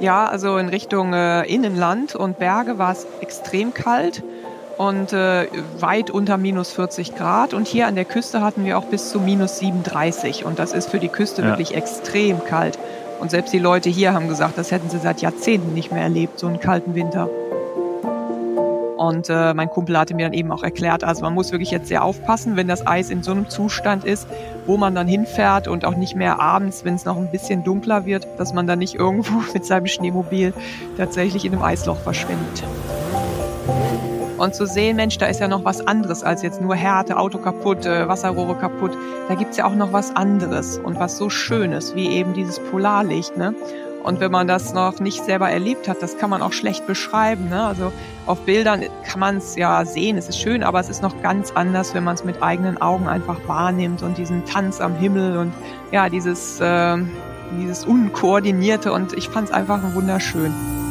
Ja, also in Richtung Innenland und Berge war es extrem kalt und weit unter minus 40 Grad. Und hier an der Küste hatten wir auch bis zu minus 37. Und das ist für die Küste Ja. wirklich extrem kalt. Und selbst die Leute hier haben gesagt, das hätten sie seit Jahrzehnten nicht mehr erlebt, so einen kalten Winter. Und mein Kumpel hatte mir dann eben auch erklärt, also man muss wirklich jetzt sehr aufpassen, wenn das Eis in so einem Zustand ist, wo man dann hinfährt und auch nicht mehr abends, wenn es noch ein bisschen dunkler wird, dass man dann nicht irgendwo mit seinem Schneemobil tatsächlich in einem Eisloch verschwindet. Und zu sehen, Mensch, da ist ja noch was anderes als jetzt nur Härte, Auto kaputt, Wasserrohre kaputt. Da gibt's ja auch noch was anderes und was so Schönes, wie eben dieses Polarlicht, ne? Und wenn man das noch nicht selber erlebt hat, das kann man auch schlecht beschreiben, ne? Also auf Bildern kann man es ja sehen, es ist schön, aber es ist noch ganz anders, wenn man es mit eigenen Augen einfach wahrnimmt und diesen Tanz am Himmel und ja, dieses Unkoordinierte, und ich fand es einfach wunderschön.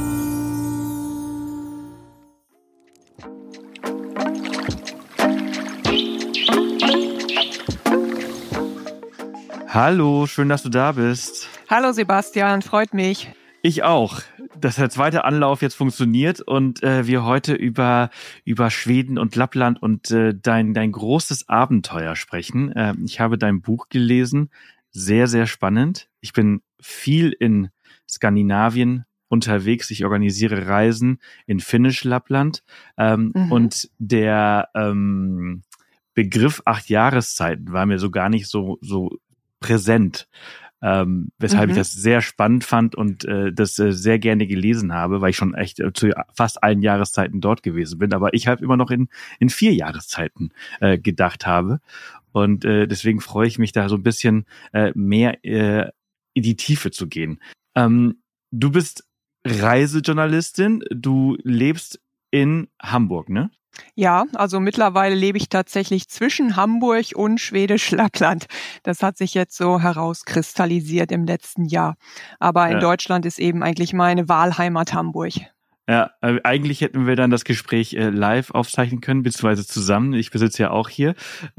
Hallo, schön, dass du da bist. Hallo Sebastian, freut mich. Ich auch, dass der zweite Anlauf jetzt funktioniert und wir heute über Schweden und Lappland und dein großes Abenteuer sprechen. Ich habe dein Buch gelesen, sehr, sehr spannend. Ich bin viel in Skandinavien unterwegs. Ich organisiere Reisen in Finnisch-Lappland und der Begriff 8 Jahreszeiten war mir so gar nicht so präsent. Weshalb ich das sehr spannend fand und das sehr gerne gelesen habe, weil ich schon echt zu fast allen Jahreszeiten dort gewesen bin, aber ich halt immer noch in 4 Jahreszeiten gedacht habe, und deswegen freue ich mich da so ein bisschen mehr in die Tiefe zu gehen. Du bist Reisejournalistin, du lebst in Hamburg, ne? Ja, also mittlerweile lebe ich tatsächlich zwischen Hamburg und Schwedisch Lappland. Das hat sich jetzt so herauskristallisiert im letzten Jahr. Aber in Deutschland ist eben eigentlich meine Wahlheimat Hamburg. Ja, eigentlich hätten wir dann das Gespräch live aufzeichnen können, beziehungsweise zusammen. Ich besitze ja auch hier.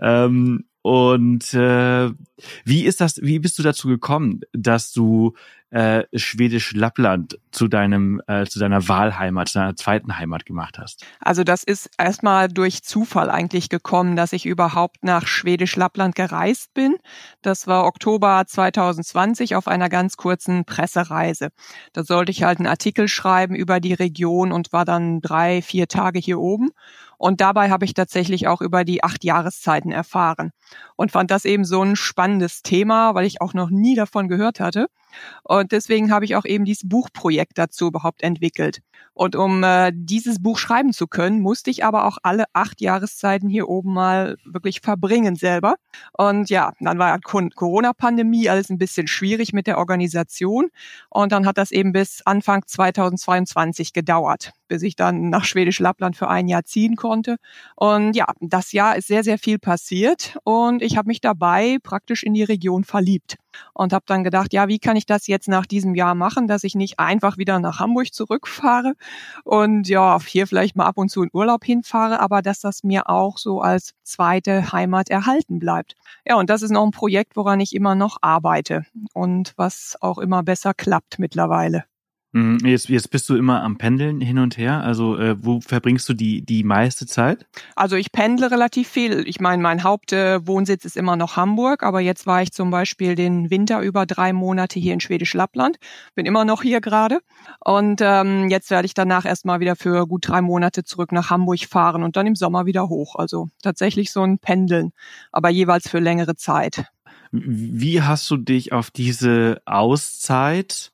Wie bist du dazu gekommen, dass du Schwedisch Lappland zu deiner Wahlheimat, zu deiner zweiten Heimat gemacht hast? Also das ist erstmal durch Zufall eigentlich gekommen, dass ich überhaupt nach Schwedisch Lappland gereist bin. Das war Oktober 2020 auf einer ganz kurzen Pressereise. Da sollte ich halt einen Artikel schreiben über die Region und war dann 3-4 Tage hier oben. Und dabei habe ich tatsächlich auch über die 8 Jahreszeiten erfahren und fand das eben so ein spannendes Thema, weil ich auch noch nie davon gehört hatte. Und deswegen habe ich auch eben dieses Buchprojekt dazu überhaupt entwickelt. Und um dieses Buch schreiben zu können, musste ich aber auch alle 8 Jahreszeiten hier oben mal wirklich verbringen selber. Und ja, dann war Corona-Pandemie, alles ein bisschen schwierig mit der Organisation. Und dann hat das eben bis Anfang 2022 gedauert, bis ich dann nach Schwedisch Lappland für 1 Jahr ziehen konnte. Und ja, das Jahr ist sehr, sehr viel passiert und ich habe mich dabei praktisch in die Region verliebt. Und habe dann gedacht, ja, wie kann ich das jetzt nach diesem Jahr machen, dass ich nicht einfach wieder nach Hamburg zurückfahre und ja, hier vielleicht mal ab und zu in Urlaub hinfahre, aber dass das mir auch so als zweite Heimat erhalten bleibt. Ja, und das ist noch ein Projekt, woran ich immer noch arbeite und was auch immer besser klappt mittlerweile. Jetzt bist du immer am Pendeln hin und her. Also wo verbringst du die meiste Zeit? Also ich pendle relativ viel. Ich meine, mein Hauptwohnsitz ist immer noch Hamburg, aber jetzt war ich zum Beispiel den Winter über 3 Monate hier in Schwedisch Lappland. Bin immer noch hier gerade. Und jetzt werde ich danach erstmal wieder für gut 3 Monate zurück nach Hamburg fahren und dann im Sommer wieder hoch. Also tatsächlich so ein Pendeln, aber jeweils für längere Zeit. Wie hast du dich auf diese Auszeit,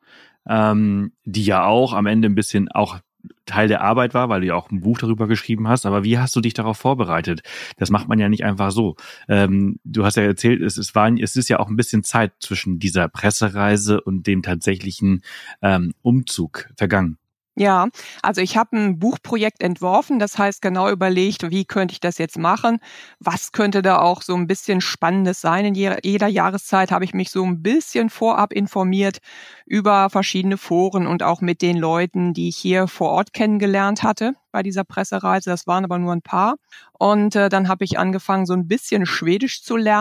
die ja auch am Ende ein bisschen auch Teil der Arbeit war, weil du ja auch ein Buch darüber geschrieben hast, aber wie hast du dich darauf vorbereitet? Das macht man ja nicht einfach so. Du hast ja erzählt, es ist ja auch ein bisschen Zeit zwischen dieser Pressereise und dem tatsächlichen Umzug vergangen. Ja, also ich habe ein Buchprojekt entworfen, das heißt genau überlegt, wie könnte ich das jetzt machen? Was könnte da auch so ein bisschen Spannendes sein? In jeder Jahreszeit habe ich mich so ein bisschen vorab informiert über verschiedene Foren und auch mit den Leuten, die ich hier vor Ort kennengelernt hatte bei dieser Pressereise. Das waren aber nur ein paar. Und dann habe ich angefangen, so ein bisschen Schwedisch zu lernen.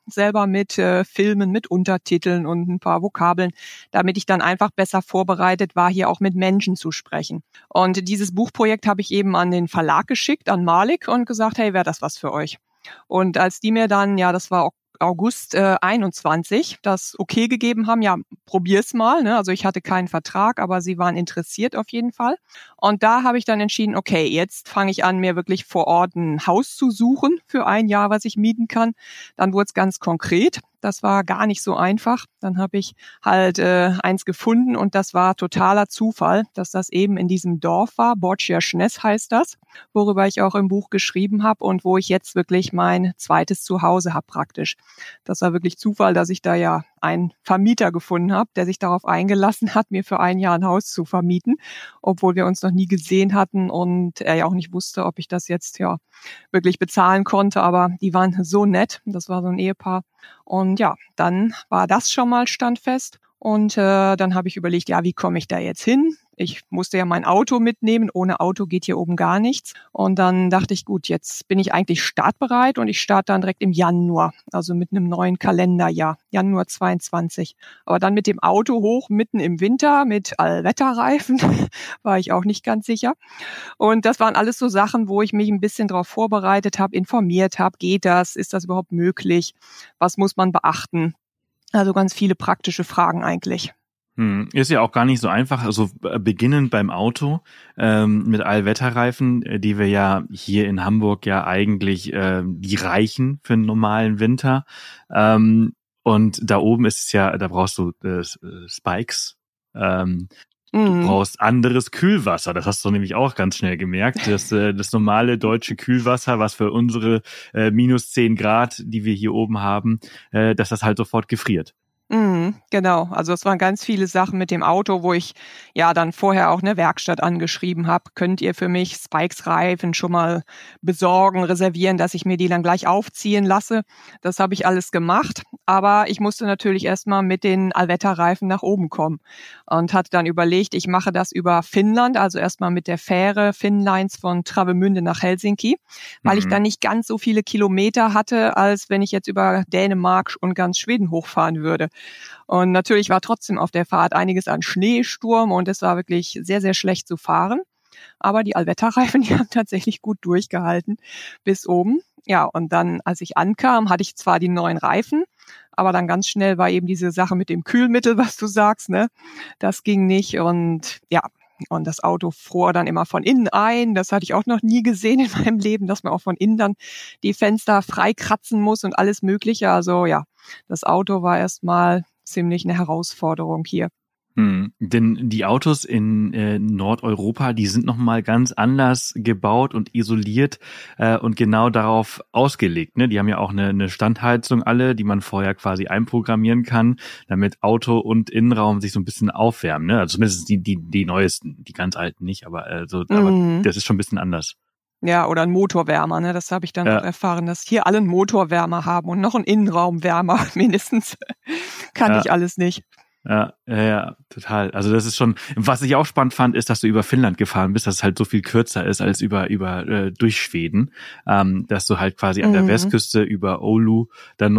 selber mit Filmen, mit Untertiteln und ein paar Vokabeln, damit ich dann einfach besser vorbereitet war, hier auch mit Menschen zu sprechen. Und dieses Buchprojekt habe ich eben an den Verlag geschickt, an Malik, und gesagt, hey, wäre das was für euch? Und als die mir dann, ja, das war August 21, das okay gegeben haben, ja, probier's mal, ne? Also ich hatte keinen Vertrag, aber sie waren interessiert auf jeden Fall. Und da habe ich dann entschieden, okay, jetzt fange ich an, mir wirklich vor Ort ein Haus zu suchen für ein Jahr, was ich mieten kann. Dann wurde es ganz konkret. Das war gar nicht so einfach. Dann habe ich halt eins gefunden und das war totaler Zufall, dass das eben in diesem Dorf war. Borčja heißt das, worüber ich auch im Buch geschrieben habe und wo ich jetzt wirklich mein zweites Zuhause habe praktisch. Das war wirklich Zufall, dass ich da ja einen Vermieter gefunden habe, der sich darauf eingelassen hat, mir für ein Jahr ein Haus zu vermieten, obwohl wir uns noch nie gesehen hatten und er ja auch nicht wusste, ob ich das jetzt ja wirklich bezahlen konnte. Aber die waren so nett. Das war so ein Ehepaar. Und ja, dann war das schon mal standfest. Und dann habe ich überlegt, ja, wie komme ich da jetzt hin? Ich musste ja mein Auto mitnehmen. Ohne Auto geht hier oben gar nichts. Und dann dachte ich, gut, jetzt bin ich eigentlich startbereit und ich starte dann direkt im Januar, also mit einem neuen Kalenderjahr, Januar 22. Aber dann mit dem Auto hoch, mitten im Winter, mit Allwetterreifen, war ich auch nicht ganz sicher. Und das waren alles so Sachen, wo ich mich ein bisschen darauf vorbereitet habe, informiert habe, geht das, ist das überhaupt möglich, was muss man beachten? Also ganz viele praktische Fragen eigentlich. Ist ja auch gar nicht so einfach. Also beginnend beim Auto mit Allwetterreifen, die wir ja hier in Hamburg ja eigentlich die reichen für einen normalen Winter. Und da oben ist es ja, da brauchst du Spikes. Du brauchst anderes Kühlwasser. Das hast du nämlich auch ganz schnell gemerkt. Das normale deutsche Kühlwasser, was für unsere minus 10 Grad, die wir hier oben haben, dass das halt sofort gefriert. Genau, also es waren ganz viele Sachen mit dem Auto, wo ich ja dann vorher auch eine Werkstatt angeschrieben habe. Könnt ihr für mich Spikes-Reifen schon mal besorgen, reservieren, dass ich mir die dann gleich aufziehen lasse? Das habe ich alles gemacht, aber ich musste natürlich erstmal mit den Allwetterreifen nach oben kommen und hatte dann überlegt, ich mache das über Finnland, also erstmal mit der Fähre Finnlines von Travemünde nach Helsinki, weil ich dann nicht ganz so viele Kilometer hatte, als wenn ich jetzt über Dänemark und ganz Schweden hochfahren würde. Und natürlich war trotzdem auf der Fahrt einiges an Schneesturm und es war wirklich sehr, sehr schlecht zu fahren. Aber die Allwetterreifen, die haben tatsächlich gut durchgehalten bis oben. Ja, und dann, als ich ankam, hatte ich zwar die neuen Reifen, aber dann ganz schnell war eben diese Sache mit dem Kühlmittel, was du sagst, ne? Das ging nicht und ja, und das Auto fror dann immer von innen ein. Das hatte ich auch noch nie gesehen in meinem Leben, dass man auch von innen dann die Fenster freikratzen muss und alles Mögliche. Also ja, das Auto war erstmal ziemlich eine Herausforderung hier. Denn die Autos in Nordeuropa, die sind nochmal ganz anders gebaut und isoliert und genau darauf ausgelegt. Ne? Die haben ja auch eine Standheizung alle, die man vorher quasi einprogrammieren kann, damit Auto und Innenraum sich so ein bisschen aufwärmen. Ne? Also zumindest die neuesten, die ganz alten nicht, aber aber das ist schon ein bisschen anders. Ja, oder ein Motorwärmer, ne? Das habe ich dann auch erfahren, dass hier alle einen Motorwärmer haben und noch einen Innenraumwärmer mindestens. Kann ich alles nicht. Ja, total. Also das ist schon, was ich auch spannend fand, ist, dass du über Finnland gefahren bist, dass es halt so viel kürzer ist als über durch Schweden, dass du halt quasi an der Westküste über Oulu dann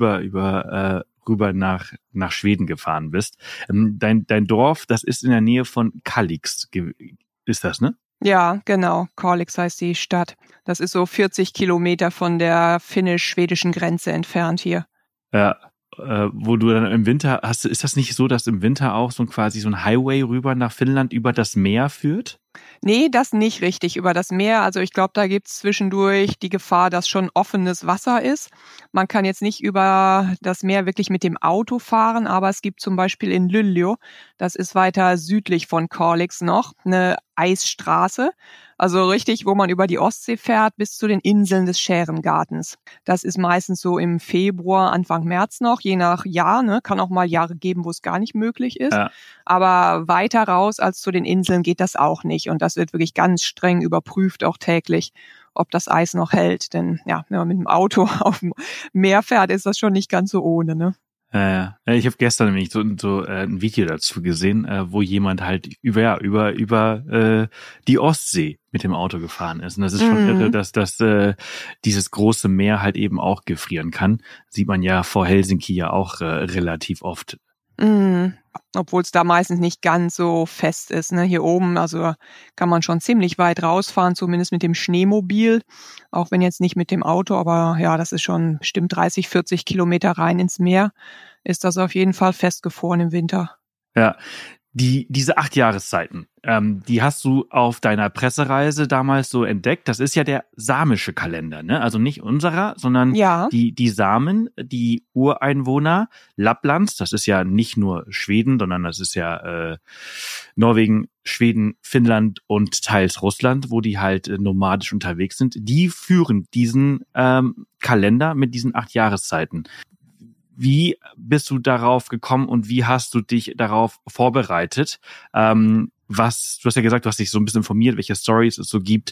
rüber nach Schweden gefahren bist. Dein Dorf, das ist in der Nähe von Kalix, ist das, ne? Ja, genau. Kalix heißt die Stadt. Das ist so 40 Kilometer von der finnisch-schwedischen Grenze entfernt hier. Ja. Wo du dann im Winter hast, ist das nicht so, dass im Winter auch so quasi so ein Highway rüber nach Finnland über das Meer führt? Nee, das nicht richtig über das Meer. Also ich glaube, da gibt's zwischendurch die Gefahr, dass schon offenes Wasser ist. Man kann jetzt nicht über das Meer wirklich mit dem Auto fahren, aber es gibt zum Beispiel in Luleå, das ist weiter südlich von Kalix noch, eine Eisstraße. Also richtig, wo man über die Ostsee fährt bis zu den Inseln des Schärengartens. Das ist meistens so im Februar, Anfang März noch, je nach Jahr. Ne? Kann auch mal Jahre geben, wo es gar nicht möglich ist. Ja. Aber weiter raus als zu den Inseln geht das auch nicht. Und das wird wirklich ganz streng überprüft, auch täglich, ob das Eis noch hält. Denn ja, wenn man mit dem Auto auf dem Meer fährt, ist das schon nicht ganz so ohne. Ne? Ich habe gestern nämlich so ein Video dazu gesehen, wo jemand halt über die Ostsee mit dem Auto gefahren ist. Und das ist schon irre, dass dieses große Meer halt eben auch gefrieren kann. Sieht man ja vor Helsinki ja auch relativ oft. Obwohl es da meistens nicht ganz so fest ist. Ne? Hier oben, also kann man schon ziemlich weit rausfahren, zumindest mit dem Schneemobil. Auch wenn jetzt nicht mit dem Auto, aber ja, das ist schon bestimmt 30, 40 Kilometer rein ins Meer. Ist das auf jeden Fall festgefroren im Winter. Ja. Diese 8 Jahreszeiten, die hast du auf deiner Pressereise damals so entdeckt. Das ist ja der samische Kalender, ne? Also nicht unserer, sondern die Samen, die Ureinwohner Lapplands. Das ist ja nicht nur Schweden, sondern das ist ja Norwegen, Schweden, Finnland und teils Russland, wo die halt nomadisch unterwegs sind. Die führen diesen Kalender mit diesen 8 Jahreszeiten. Wie bist du darauf gekommen und wie hast du dich darauf vorbereitet? Du hast ja gesagt, du hast dich so ein bisschen informiert, welche Stories es so gibt.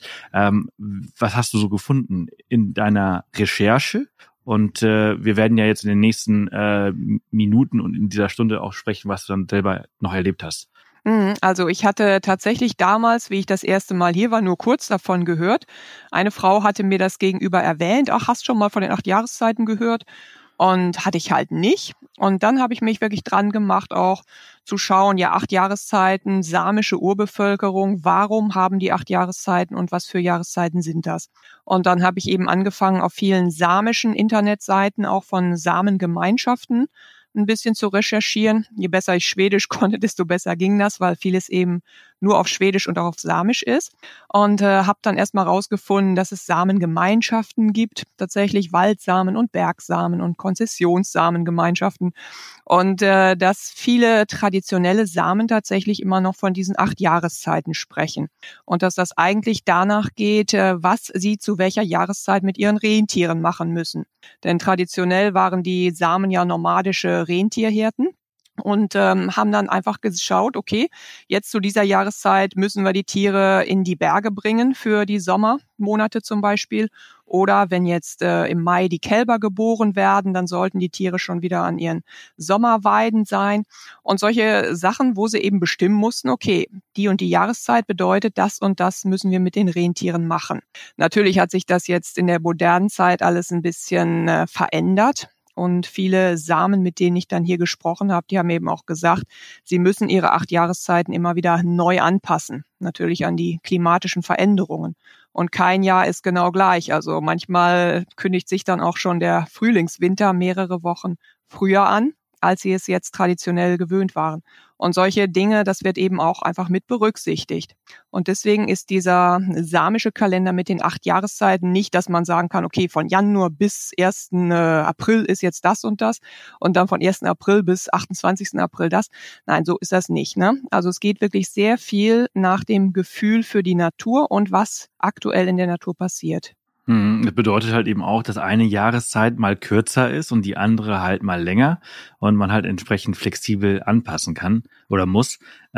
Was hast du so gefunden in deiner Recherche? Und wir werden ja jetzt in den nächsten Minuten und in dieser Stunde auch sprechen, was du dann selber noch erlebt hast. Also ich hatte tatsächlich damals, wie ich das erste Mal hier war, nur kurz davon gehört. Eine Frau hatte mir das gegenüber erwähnt. Ach, hast schon mal von den 8 Jahreszeiten gehört? Und hatte ich halt nicht. Und dann habe ich mich wirklich dran gemacht, auch zu schauen, 8 Jahreszeiten, samische Urbevölkerung, warum haben die 8 Jahreszeiten und was für Jahreszeiten sind das? Und dann habe ich eben angefangen, auf vielen samischen Internetseiten, auch von Samengemeinschaften, ein bisschen zu recherchieren. Je besser ich Schwedisch konnte, desto besser ging das, weil vieles eben nur auf Schwedisch und auch auf Samisch ist. Und habe dann erstmal rausgefunden, dass es Samengemeinschaften gibt, tatsächlich Waldsamen und Bergsamen und Konzessionssamengemeinschaften. Und dass viele traditionelle Samen tatsächlich immer noch von diesen 8 Jahreszeiten sprechen. Und dass das eigentlich danach geht, was sie zu welcher Jahreszeit mit ihren Rentieren machen müssen. Denn traditionell waren die Samen ja nomadische Rentierhirten. Und haben dann einfach geschaut, okay, jetzt zu dieser Jahreszeit müssen wir die Tiere in die Berge bringen für die Sommermonate zum Beispiel. Oder wenn jetzt im Mai die Kälber geboren werden, dann sollten die Tiere schon wieder an ihren Sommerweiden sein. Und solche Sachen, wo sie eben bestimmen mussten, okay, die und die Jahreszeit bedeutet, das und das müssen wir mit den Rentieren machen. Natürlich hat sich das jetzt in der modernen Zeit alles ein bisschen verändert. Und viele Samen, mit denen ich dann hier gesprochen habe, die haben eben auch gesagt, sie müssen ihre 8 Jahreszeiten immer wieder neu anpassen. Natürlich an die klimatischen Veränderungen. Und kein Jahr ist genau gleich. Also manchmal kündigt sich dann auch schon der Frühlingswinter mehrere Wochen früher an, als sie es jetzt traditionell gewöhnt waren. Und solche Dinge, das wird eben auch einfach mit berücksichtigt. Und deswegen ist dieser samische Kalender mit den 8 Jahreszeiten nicht, dass man sagen kann, okay, von Januar bis 1. April ist jetzt das und das und dann von 1. April bis 28. April das. Nein, so ist das nicht, ne? Also es geht wirklich sehr viel nach dem Gefühl für die Natur und was aktuell in der Natur passiert. Das bedeutet halt eben auch, dass eine Jahreszeit mal kürzer ist und die andere halt mal länger und man halt entsprechend flexibel anpassen kann oder muss.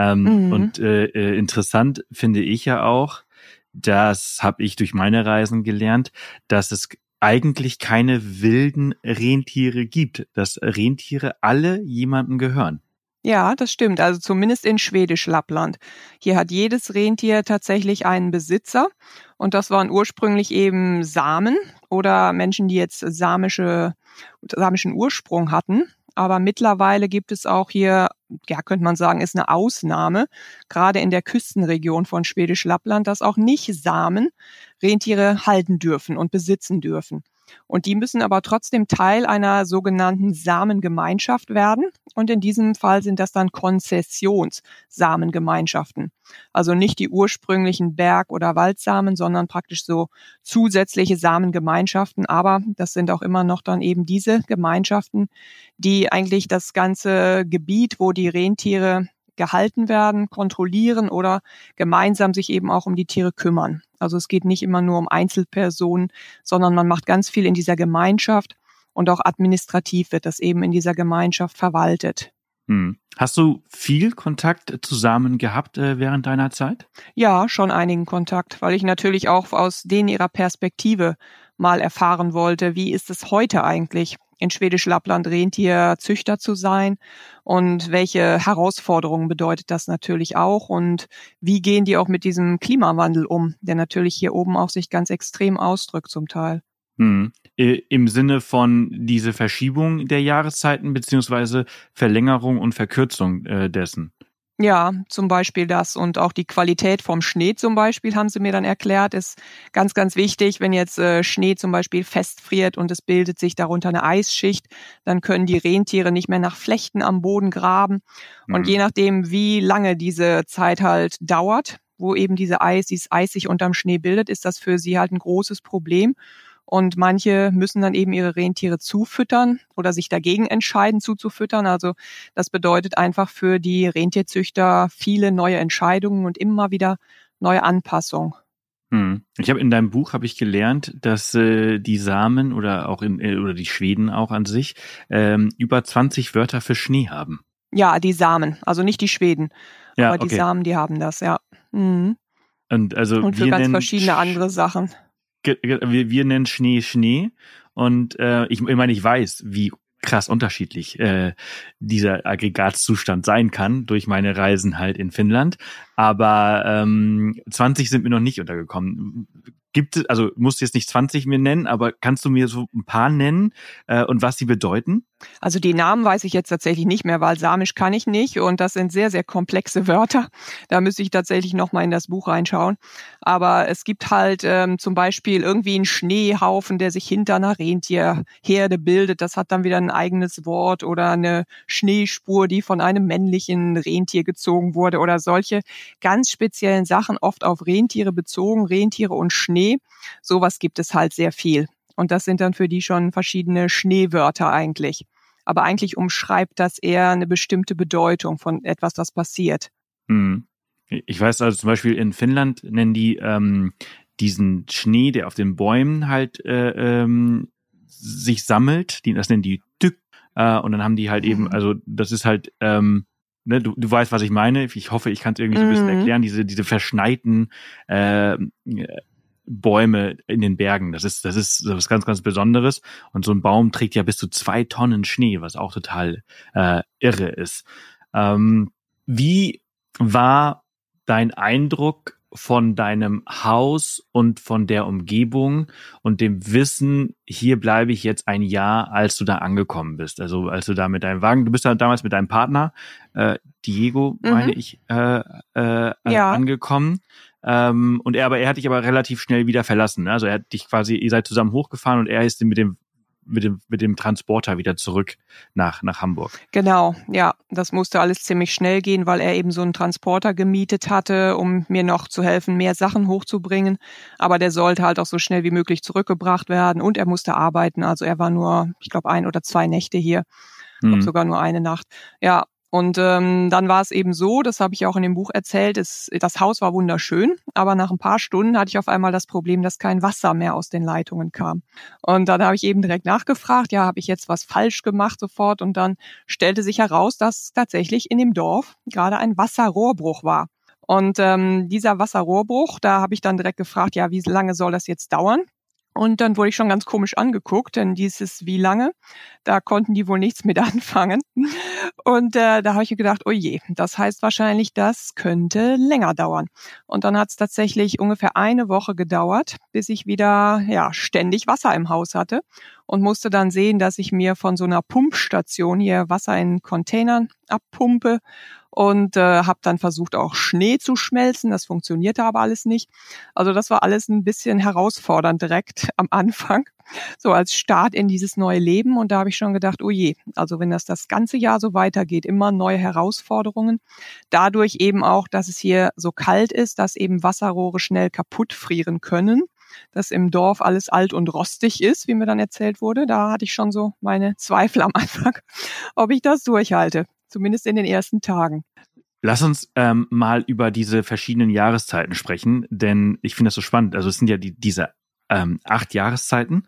Und interessant finde ich ja auch, das habe ich durch meine Reisen gelernt, dass es eigentlich keine wilden Rentiere gibt, dass Rentiere alle jemandem gehören. Ja, das stimmt. Also zumindest in Schwedisch-Lappland. Hier hat jedes Rentier tatsächlich einen Besitzer. Und das waren ursprünglich eben Samen oder Menschen, die jetzt samischen Ursprung hatten. Aber mittlerweile gibt es auch hier, könnte man sagen, ist eine Ausnahme, gerade in der Küstenregion von Schwedisch-Lappland, dass auch nicht Samen Rentiere halten dürfen und besitzen dürfen. Und die müssen aber trotzdem Teil einer sogenannten Samengemeinschaft werden. Und in diesem Fall sind das dann Konzessionssamengemeinschaften. Also nicht die ursprünglichen Berg- oder Waldsamen, sondern praktisch so zusätzliche Samengemeinschaften. Aber das sind auch immer noch dann eben diese Gemeinschaften, die eigentlich das ganze Gebiet, wo die Rentiere gehalten werden, kontrollieren oder gemeinsam sich eben auch um die Tiere kümmern. Also es geht nicht immer nur um Einzelpersonen, sondern man macht ganz viel in dieser Gemeinschaft und auch administrativ wird das eben in dieser Gemeinschaft verwaltet. Hast du viel Kontakt zusammen gehabt während deiner Zeit? Ja, schon einigen Kontakt, weil ich natürlich auch aus denen ihrer Perspektive mal erfahren wollte, wie ist es heute eigentlich? in Schwedisch Lappland Rentierzüchter zu sein und welche Herausforderungen bedeutet das natürlich auch und wie gehen die auch mit diesem Klimawandel um, der natürlich hier oben auch sich ganz extrem ausdrückt zum Teil. Im Sinne von diese Verschiebung der Jahreszeiten beziehungsweise Verlängerung und Verkürzung dessen. Ja, zum Beispiel das und auch die Qualität vom Schnee zum Beispiel, haben sie mir dann erklärt, ist ganz, ganz wichtig. Wenn jetzt Schnee zum Beispiel festfriert und es bildet sich darunter eine Eisschicht, dann können die Rentiere nicht mehr nach Flechten am Boden graben. Und je nachdem, wie lange diese Zeit halt dauert, wo eben dieses Eis sich unterm Schnee bildet, ist das für sie halt ein großes Problem. Und manche müssen dann eben ihre Rentiere zufüttern oder sich dagegen entscheiden, zuzufüttern. Also das bedeutet einfach für die Rentierzüchter viele neue Entscheidungen und immer wieder neue Anpassungen. Ich habe in deinem Buch gelernt, dass die Samen oder auch oder die Schweden auch an sich über 20 Wörter für Schnee haben. Ja, die Samen, also nicht die Schweden, ja, aber die Samen, die haben das, ja. Und für ganz verschiedene andere Sachen. Wir nennen Schnee Schnee und ich meine, ich weiß, wie krass unterschiedlich dieser Aggregatzustand sein kann durch meine Reisen halt in Finnland, aber 20 sind mir noch nicht untergekommen. Gibt es, also musst du jetzt nicht 20 mir nennen, aber kannst du mir so ein paar nennen und was sie bedeuten? Also die Namen weiß ich jetzt tatsächlich nicht mehr, weil Samisch kann ich nicht und das sind sehr, sehr komplexe Wörter. Da müsste ich tatsächlich nochmal in das Buch reinschauen. Aber es gibt halt zum Beispiel irgendwie einen Schneehaufen, der sich hinter einer Rentierherde bildet. Das hat dann wieder ein eigenes Wort oder eine Schneespur, die von einem männlichen Rentier gezogen wurde oder solche ganz speziellen Sachen, oft auf Rentiere bezogen, Rentiere und Schnee. Sowas gibt es halt sehr viel. Und das sind dann für die schon verschiedene Schneewörter eigentlich. Aber eigentlich umschreibt das eher eine bestimmte Bedeutung von etwas, was passiert. Ich weiß also zum Beispiel in Finnland nennen die diesen Schnee, der auf den Bäumen halt sich sammelt, das nennen die Tück. Und dann haben die halt eben, also das ist halt, ne, du weißt, was ich meine. Ich hoffe, ich kann es irgendwie so ein bisschen erklären. Diese verschneiten Bäume in den Bergen. Das ist was ganz, ganz Besonderes. Und so ein Baum trägt ja bis zu 2 Tonnen Schnee, was auch total irre ist. Wie war dein Eindruck von deinem Haus und von der Umgebung und dem Wissen, hier bleibe ich jetzt ein Jahr, als du da angekommen bist? Also als du da mit deinem Wagen, du bist da damals mit deinem Partner, Diego, meine ich, angekommen. Und er hat dich aber relativ schnell wieder verlassen. Ne? Also er hat dich quasi, ihr seid zusammen hochgefahren und er ist mit dem Transporter wieder zurück nach Hamburg. Genau, ja, das musste alles ziemlich schnell gehen, weil er eben so einen Transporter gemietet hatte, um mir noch zu helfen, mehr Sachen hochzubringen. Aber der sollte halt auch so schnell wie möglich zurückgebracht werden und er musste arbeiten. Also er war nur, ich glaube, 1 oder 2 Nächte hier. Ich glaube sogar nur eine Nacht. Ja. Und dann war es eben so, das habe ich auch in dem Buch erzählt, das Haus war wunderschön, aber nach ein paar Stunden hatte ich auf einmal das Problem, dass kein Wasser mehr aus den Leitungen kam. Und dann habe ich eben direkt nachgefragt, ja, habe ich jetzt was falsch gemacht sofort? Und dann stellte sich heraus, dass tatsächlich in dem Dorf gerade ein Wasserrohrbruch war. Und dieser Wasserrohrbruch, da habe ich dann direkt gefragt, ja, wie lange soll das jetzt dauern? Und dann wurde ich schon ganz komisch angeguckt, denn dieses wie lange, da konnten die wohl nichts mit anfangen. Und da habe ich mir gedacht, oh je, das heißt wahrscheinlich, das könnte länger dauern. Und dann hat es tatsächlich ungefähr eine Woche gedauert, bis ich wieder ständig Wasser im Haus hatte und musste dann sehen, dass ich mir von so einer Pumpstation hier Wasser in Containern abpumpe. Und habe dann versucht, auch Schnee zu schmelzen. Das funktionierte aber alles nicht. Also das war alles ein bisschen herausfordernd direkt am Anfang, so als Start in dieses neue Leben. Und da habe ich schon gedacht, oh je, also wenn das ganze Jahr so weitergeht, immer neue Herausforderungen. Dadurch eben auch, dass es hier so kalt ist, dass eben Wasserrohre schnell kaputt frieren können. Dass im Dorf alles alt und rostig ist, wie mir dann erzählt wurde. Da hatte ich schon so meine Zweifel am Anfang, ob ich das durchhalte. Zumindest in den ersten Tagen. Lass uns mal über diese verschiedenen Jahreszeiten sprechen, denn ich finde das so spannend. Also es sind ja diese 8 Jahreszeiten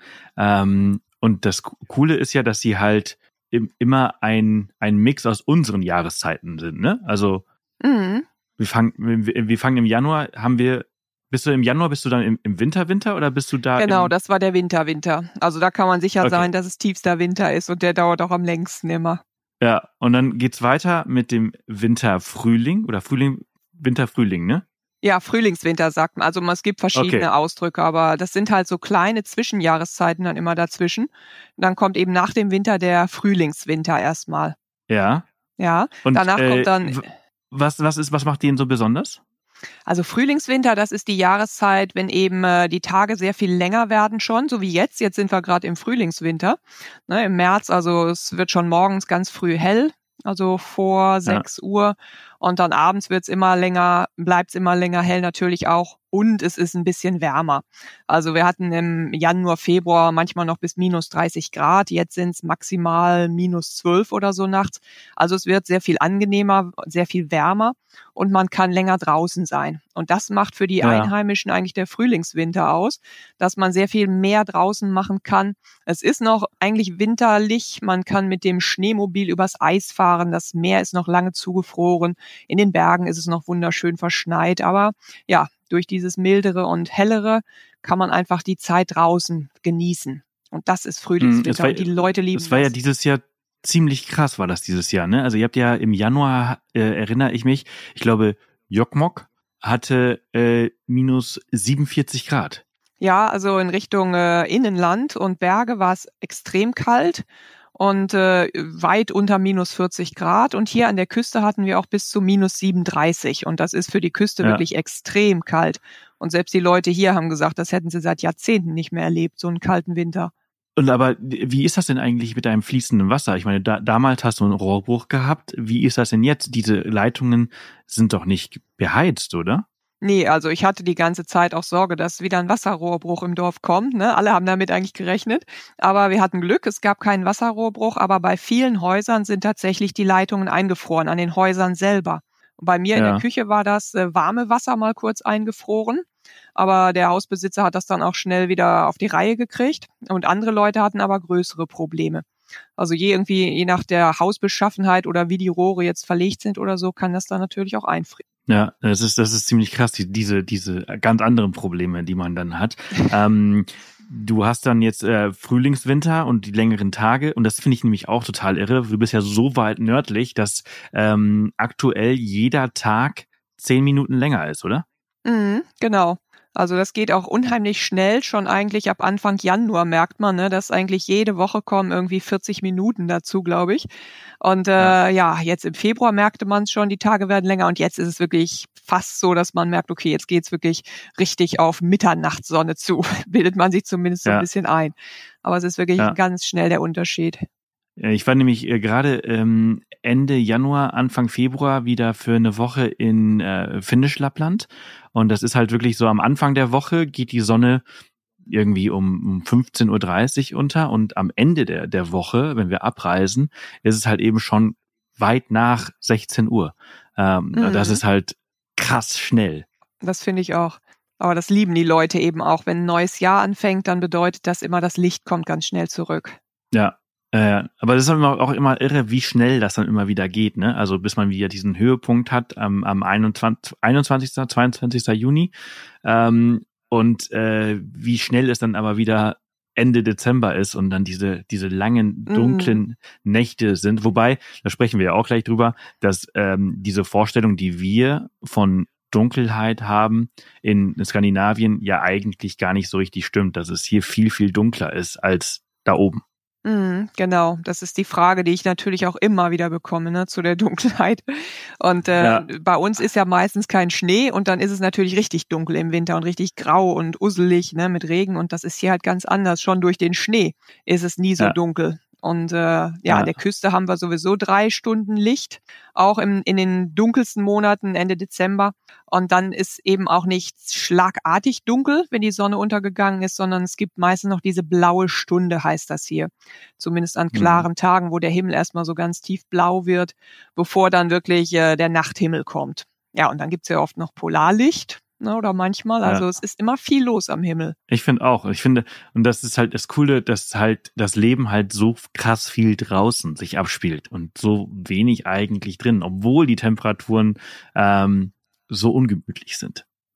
und das Coole ist ja, dass sie halt immer ein Mix aus unseren Jahreszeiten sind. Ne? Also wir fangen im Januar, haben wir bist du im Januar, bist du dann im Winter oder bist du da? Genau, das war der Winter. Also da kann man sicher Okay. sein, dass es tiefster Winter ist und der dauert auch am längsten immer. Ja, und dann geht's weiter mit dem Winter-Frühling oder Winter-Frühling, ne? Ja, Frühlingswinter sagt man. Also es gibt verschiedene Ausdrücke, aber das sind halt so kleine Zwischenjahreszeiten dann immer dazwischen. Und dann kommt eben nach dem Winter der Frühlingswinter erstmal. Ja. Ja, Und danach kommt dann... Was macht den so besonders? Also Frühlingswinter, das ist die Jahreszeit, wenn eben die Tage sehr viel länger werden schon, so wie jetzt. Jetzt sind wir gerade im Frühlingswinter, ne, im März. Also es wird schon morgens ganz früh hell, also vor 6 Uhr. Und dann abends bleibt es immer länger hell natürlich auch. Und es ist ein bisschen wärmer. Also wir hatten im Januar, Februar manchmal noch bis minus 30 Grad. Jetzt sind es maximal minus 12 oder so nachts. Also es wird sehr viel angenehmer, sehr viel wärmer und man kann länger draußen sein. Und das macht für die Einheimischen eigentlich der Frühlingswinter aus, dass man sehr viel mehr draußen machen kann. Es ist noch eigentlich winterlich. Man kann mit dem Schneemobil übers Eis fahren. Das Meer ist noch lange zugefroren. In den Bergen ist es noch wunderschön verschneit. Aber ja, durch dieses mildere und hellere kann man einfach die Zeit draußen genießen. Und das ist Frühlingswinter und die Leute lieben das. Das war ja dieses Jahr ziemlich krass, war das dieses Jahr, ne? Also ihr habt ja im Januar, erinnere ich mich, ich glaube, Jokkmokk hatte minus 47 Grad. Ja, also in Richtung Innenland und Berge war es extrem kalt und weit unter minus 40 Grad. Und hier an der Küste hatten wir auch bis zu minus 37. Und das ist für die Küste wirklich extrem kalt. Und selbst die Leute hier haben gesagt, das hätten sie seit Jahrzehnten nicht mehr erlebt, so einen kalten Winter. Und aber wie ist das denn eigentlich mit deinem fließenden Wasser? Ich meine, damals hast du einen Rohrbruch gehabt. Wie ist das denn jetzt? Diese Leitungen sind doch nicht beheizt, oder? Nee, also ich hatte die ganze Zeit auch Sorge, dass wieder ein Wasserrohrbruch im Dorf kommt. Ne? Alle haben damit eigentlich gerechnet. Aber wir hatten Glück, es gab keinen Wasserrohrbruch. Aber bei vielen Häusern sind tatsächlich die Leitungen eingefroren, an den Häusern selber. Und bei mir in der Küche war das warme Wasser mal kurz eingefroren. Aber der Hausbesitzer hat das dann auch schnell wieder auf die Reihe gekriegt. Und andere Leute hatten aber größere Probleme. Also je nach der Hausbeschaffenheit oder wie die Rohre jetzt verlegt sind oder so, kann das dann natürlich auch einfrieren. Ja, das ist ziemlich krass, diese ganz anderen Probleme, die man dann hat. Du hast dann jetzt Frühlingswinter und die längeren Tage und das finde ich nämlich auch total irre. Du bist ja so weit nördlich, dass aktuell jeder Tag 10 Minuten länger ist, oder? Genau. Also das geht auch unheimlich schnell, schon eigentlich ab Anfang Januar merkt man, ne, dass eigentlich jede Woche kommen irgendwie 40 Minuten dazu, glaube ich. Und jetzt im Februar merkte man es schon, die Tage werden länger und jetzt ist es wirklich fast so, dass man merkt, okay, jetzt geht's wirklich richtig auf Mitternachtssonne zu, bildet man sich zumindest so ein bisschen ein. Aber es ist wirklich ganz schnell der Unterschied. Ich war nämlich gerade Ende Januar, Anfang Februar wieder für eine Woche in Finnisch Lappland. Und das ist halt wirklich so, am Anfang der Woche geht die Sonne irgendwie um 15.30 Uhr unter und am Ende der Woche, wenn wir abreisen, ist es halt eben schon weit nach 16 Uhr. Das ist halt krass schnell. Das finde ich auch. Aber das lieben die Leute eben auch. Wenn ein neues Jahr anfängt, dann bedeutet das immer, das Licht kommt ganz schnell zurück. Ja. Aber das ist auch immer irre, wie schnell das dann immer wieder geht, ne? Also bis man wieder diesen Höhepunkt hat am 21. 22. Juni und wie schnell es dann aber wieder Ende Dezember ist und dann diese langen, dunklen Nächte sind. Wobei, da sprechen wir ja auch gleich drüber, dass diese Vorstellung, die wir von Dunkelheit haben in Skandinavien, ja eigentlich gar nicht so richtig stimmt, dass es hier viel, viel dunkler ist als da oben. Genau, das ist die Frage, die ich natürlich auch immer wieder bekomme, ne, zu der Dunkelheit. Und bei uns ist ja meistens kein Schnee und dann ist es natürlich richtig dunkel im Winter und richtig grau und usselig, ne, mit Regen und das ist hier halt ganz anders. Schon durch den Schnee ist es nie so dunkel. Und an der Küste haben wir sowieso 3 Stunden Licht, auch in den dunkelsten Monaten, Ende Dezember. Und dann ist eben auch nicht schlagartig dunkel, wenn die Sonne untergegangen ist, sondern es gibt meistens noch diese blaue Stunde, heißt das hier. Zumindest an klaren Tagen, wo der Himmel erstmal so ganz tiefblau wird, bevor dann wirklich der Nachthimmel kommt. Ja, und dann gibt's ja oft noch Polarlicht. Ne, oder manchmal, also es ist immer viel los am Himmel. Ich finde auch, und das ist halt das Coole, dass halt das Leben halt so krass viel draußen sich abspielt und so wenig eigentlich drin, obwohl die Temperaturen so ungemütlich sind.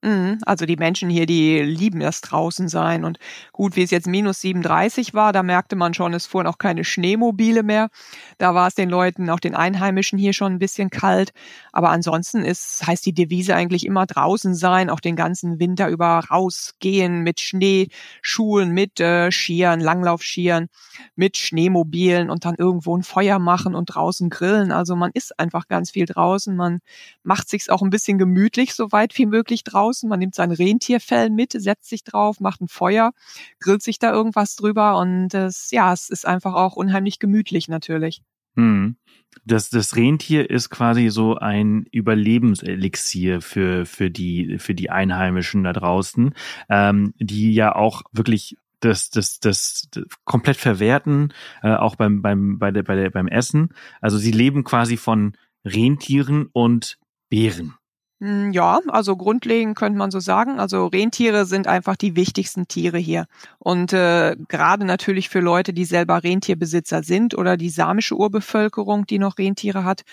Also die Menschen hier, die lieben es draußen sein. Und gut, wie es jetzt -37 war, da merkte man schon, es fuhren auch keine Schneemobile mehr. Da war es den Leuten, auch den Einheimischen hier schon ein bisschen kalt. Aber ansonsten heißt die Devise eigentlich immer draußen sein, auch den ganzen Winter über rausgehen mit Schneeschuhen, mit Skiern, Langlaufskiern, mit Schneemobilen und dann irgendwo ein Feuer machen und draußen grillen. Also man ist einfach ganz viel draußen. Man macht sich's auch ein bisschen gemütlich, so weit wie möglich draußen. Man nimmt sein Rentierfell mit, setzt sich drauf, macht ein Feuer, grillt sich da irgendwas drüber und es ist einfach auch unheimlich gemütlich natürlich. Hm. Das Rentier ist quasi so ein Überlebenselixier für die Einheimischen da draußen, die ja auch wirklich das komplett verwerten, auch beim Essen. Also sie leben quasi von Rentieren und Beeren. Ja, also grundlegend könnte man so sagen. Also Rentiere sind einfach die wichtigsten Tiere hier. Und gerade natürlich für Leute, die selber Rentierbesitzer sind oder die samische Urbevölkerung, die noch Rentiere hat,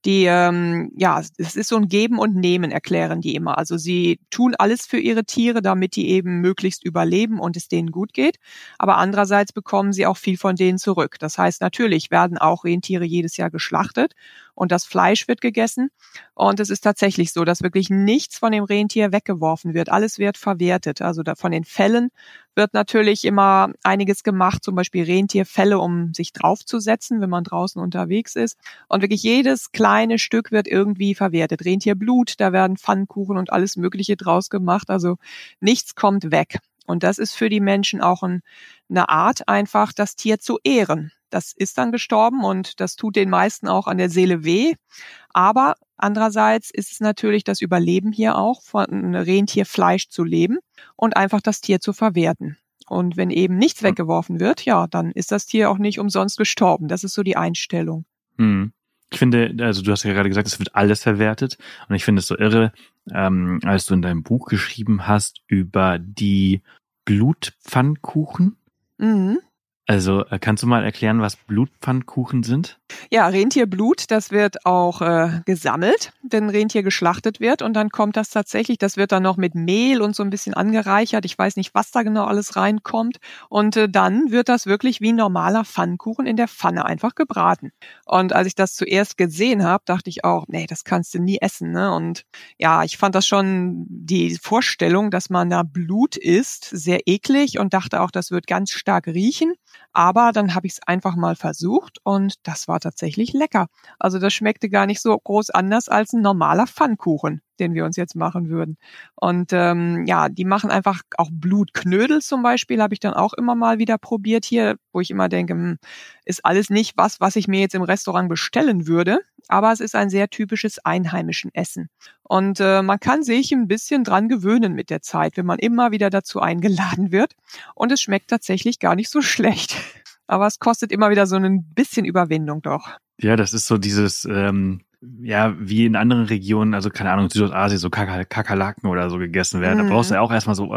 es ist so ein Geben und Nehmen, erklären die immer. Also sie tun alles für ihre Tiere, damit die eben möglichst überleben und es denen gut geht. Aber andererseits bekommen sie auch viel von denen zurück. Das heißt, natürlich werden auch Rentiere jedes Jahr geschlachtet und das Fleisch wird gegessen. Und es ist tatsächlich so, dass wirklich nichts von dem Rentier weggeworfen wird. Alles wird verwertet. Also von den Fellen wird natürlich immer einiges gemacht, zum Beispiel Rentierfelle, um sich draufzusetzen, wenn man draußen unterwegs ist. Und wirklich jedes kleine Stück wird irgendwie verwertet. Rentierblut, da werden Pfannkuchen und alles Mögliche draus gemacht. Also nichts kommt weg. Und das ist für die Menschen auch eine Art, einfach das Tier zu ehren. Das ist dann gestorben und das tut den meisten auch an der Seele weh. Aber andererseits ist es natürlich das Überleben hier auch, von Rentierfleisch zu leben und einfach das Tier zu verwerten. Und wenn eben nichts weggeworfen wird, ja, dann ist das Tier auch nicht umsonst gestorben. Das ist so die Einstellung. Ich finde, also du hast ja gerade gesagt, es wird alles verwertet. Und ich finde es so irre, als du in deinem Buch geschrieben hast über die Blutpfannkuchen. Also kannst du mal erklären, was Blutpfannkuchen sind? Ja, Rentierblut, das wird auch gesammelt, wenn Rentier geschlachtet wird und dann kommt das tatsächlich, das wird dann noch mit Mehl und so ein bisschen angereichert. Ich weiß nicht, was da genau alles reinkommt. Und dann wird das wirklich wie normaler Pfannkuchen in der Pfanne einfach gebraten. Und als ich das zuerst gesehen habe, dachte ich auch, nee, das kannst du nie essen, ne? Und ja, ich fand das schon, die Vorstellung, dass man da Blut isst, sehr eklig und dachte auch, das wird ganz stark riechen. Aber dann habe ich es einfach mal versucht und das war tatsächlich lecker. Also das schmeckte gar nicht so groß anders als ein normaler Pfannkuchen, den wir uns jetzt machen würden. Und die machen einfach auch Blutknödel zum Beispiel, habe ich dann auch immer mal wieder probiert hier, wo ich immer denke, ist alles nicht was ich mir jetzt im Restaurant bestellen würde. Aber es ist ein sehr typisches einheimischen Essen. Und man kann sich ein bisschen dran gewöhnen mit der Zeit, wenn man immer wieder dazu eingeladen wird. Und es schmeckt tatsächlich gar nicht so schlecht. Aber es kostet immer wieder so ein bisschen Überwindung doch. Ja, das ist so dieses, wie in anderen Regionen, also keine Ahnung, Südostasien, so Kakerlaken oder so gegessen werden. Da brauchst du ja auch erstmal so,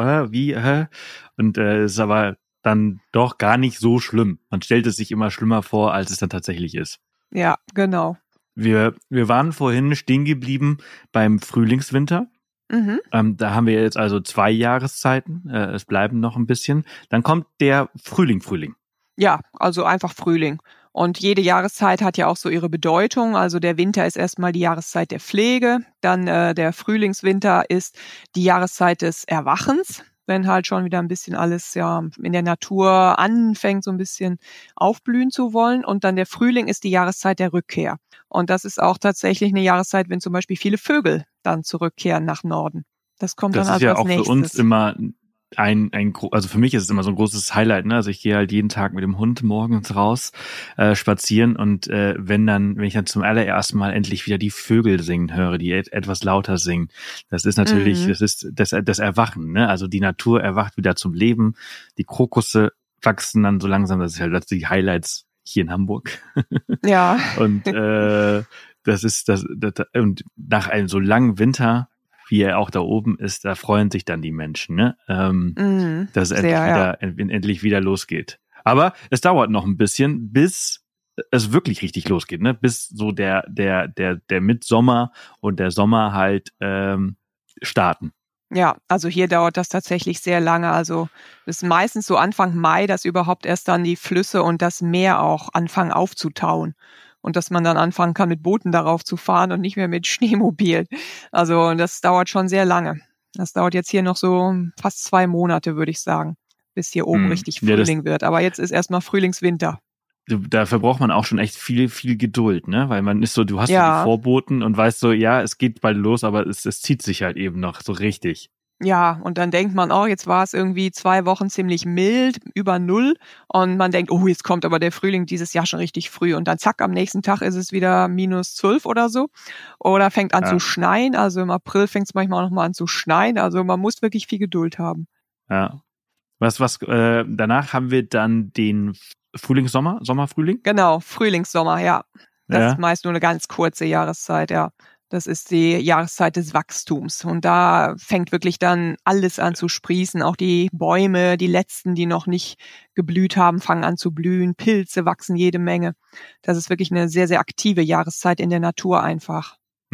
Und es ist aber dann doch gar nicht so schlimm. Man stellt es sich immer schlimmer vor, als es dann tatsächlich ist. Ja, genau. Wir waren vorhin stehen geblieben beim Frühlingswinter. Da haben wir jetzt also 2 Jahreszeiten. Es bleiben noch ein bisschen. Dann kommt der Frühling. Ja, also einfach Frühling. Und jede Jahreszeit hat ja auch so ihre Bedeutung. Also der Winter ist erstmal die Jahreszeit der Pflege. Dann der Frühlingswinter ist die Jahreszeit des Erwachens, wenn halt schon wieder ein bisschen alles ja in der Natur anfängt, so ein bisschen aufblühen zu wollen. Und dann der Frühling ist die Jahreszeit der Rückkehr. Und das ist auch tatsächlich eine Jahreszeit, wenn zum Beispiel viele Vögel dann zurückkehren nach Norden. Das kommt dann also als nächstes. Das ist ja auch für uns immer also für mich ist es immer so ein großes Highlight, ne? Also ich gehe halt jeden Tag mit dem Hund morgens raus, spazieren und wenn ich dann zum allerersten Mal endlich wieder die Vögel singen höre, die etwas lauter singen, das ist natürlich, das ist das Erwachen, ne? Also die Natur erwacht wieder zum Leben, die Krokusse wachsen dann so langsam, das ist halt die Highlights hier in Hamburg. Ja. Und das und nach einem so langen Winter, wie er auch da oben ist, da freuen sich dann die Menschen, ne? Dass es endlich wieder losgeht. Aber es dauert noch ein bisschen, bis es wirklich richtig losgeht, ne? Bis so der Mitsommer und der Sommer halt starten. Ja, also hier dauert das tatsächlich sehr lange. Also es ist meistens so Anfang Mai, dass überhaupt erst dann die Flüsse und das Meer auch anfangen aufzutauen. Und dass man dann anfangen kann, mit Booten darauf zu fahren und nicht mehr mit Schneemobil. Also das dauert schon sehr lange. Das dauert jetzt hier noch so fast 2 Monate, würde ich sagen, bis hier oben richtig Ja, Frühling wird. Aber jetzt ist erstmal Frühlingswinter. dafür braucht man auch schon echt viel, viel Geduld, ne? Weil man ist so, du hast so die Ja, Vorboten und weißt so, ja, es geht bald los, aber es zieht sich halt eben noch so richtig. ja, und dann denkt man, oh, jetzt war es irgendwie 2 Wochen ziemlich mild, über Null. Und man denkt, oh, jetzt kommt aber der Frühling dieses Jahr schon richtig früh. Und dann zack, am nächsten Tag ist es wieder -12 oder so. Oder fängt an zu Ja, schneien. Also im April fängt es manchmal auch noch mal an zu schneien. Also man muss wirklich viel Geduld haben. ja. Danach haben wir dann den Sommerfrühling? Genau, Frühlingssommer, ja. Das ist Ja. meist nur eine ganz kurze Jahreszeit, ja. Das ist die Jahreszeit des Wachstums. Und da fängt wirklich dann alles an zu sprießen. Auch die Bäume, die letzten, die noch nicht geblüht haben, fangen an zu blühen. Pilze wachsen jede Menge. Das ist wirklich eine sehr, sehr aktive Jahreszeit in der Natur einfach.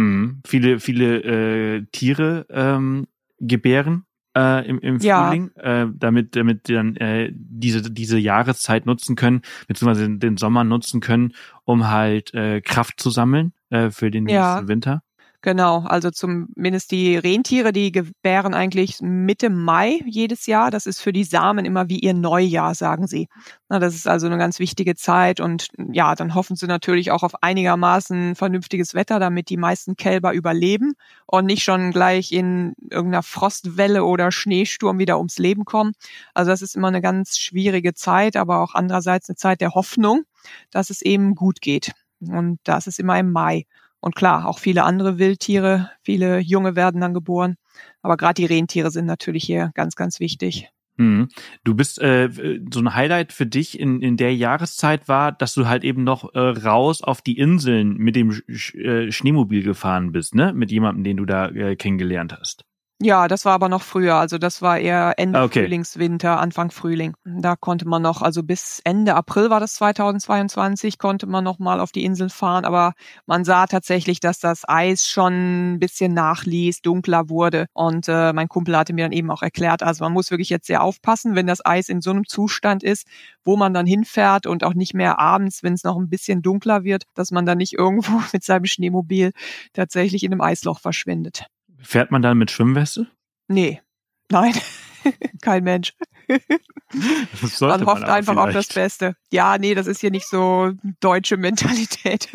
Viele Tiere gebären im Ja, Frühling, damit dann diese Jahreszeit nutzen können, beziehungsweise den Sommer nutzen können, um halt Kraft zu sammeln für den ja. nächsten Winter. Genau, also zumindest die Rentiere, die gebären eigentlich Mitte Mai jedes Jahr. Das ist für die Samen immer wie ihr Neujahr, sagen sie. Na, das ist also eine ganz wichtige Zeit und ja, dann hoffen sie natürlich auch auf einigermaßen vernünftiges Wetter, damit die meisten Kälber überleben und nicht schon gleich in irgendeiner Frostwelle oder Schneesturm wieder ums Leben kommen. Also das ist immer eine ganz schwierige Zeit, aber auch andererseits eine Zeit der Hoffnung, dass es eben gut geht. Und das ist immer im Mai. Und klar, auch viele andere Wildtiere, viele Junge werden dann geboren. Aber gerade die Rentiere sind natürlich hier ganz, ganz wichtig. Mhm. Du bist so ein Highlight für dich in der Jahreszeit war, dass du halt eben noch raus auf die Inseln mit dem Schneemobil gefahren bist, ne? Mit jemandem, den du da kennengelernt hast. Ja, das war aber noch früher. Also das war eher Ende Ah, okay. Frühlingswinter, Anfang Frühling. Da konnte man noch, also bis Ende April war das 2022, konnte man noch mal auf die Insel fahren. Aber man sah tatsächlich, dass das Eis schon ein bisschen nachließ, dunkler wurde. Und mein Kumpel hatte mir dann eben auch erklärt, also man muss wirklich jetzt sehr aufpassen, wenn das Eis in so einem Zustand ist, wo man dann hinfährt und auch nicht mehr abends, wenn es noch ein bisschen dunkler wird, dass man dann nicht irgendwo mit seinem Schneemobil tatsächlich in einem Eisloch verschwindet. Fährt man dann mit Schwimmweste? Nee, nein, kein Mensch. Das Man sollte man hofft aber einfach auf das vielleicht. Beste. Ja, nee, das ist hier nicht so deutsche Mentalität.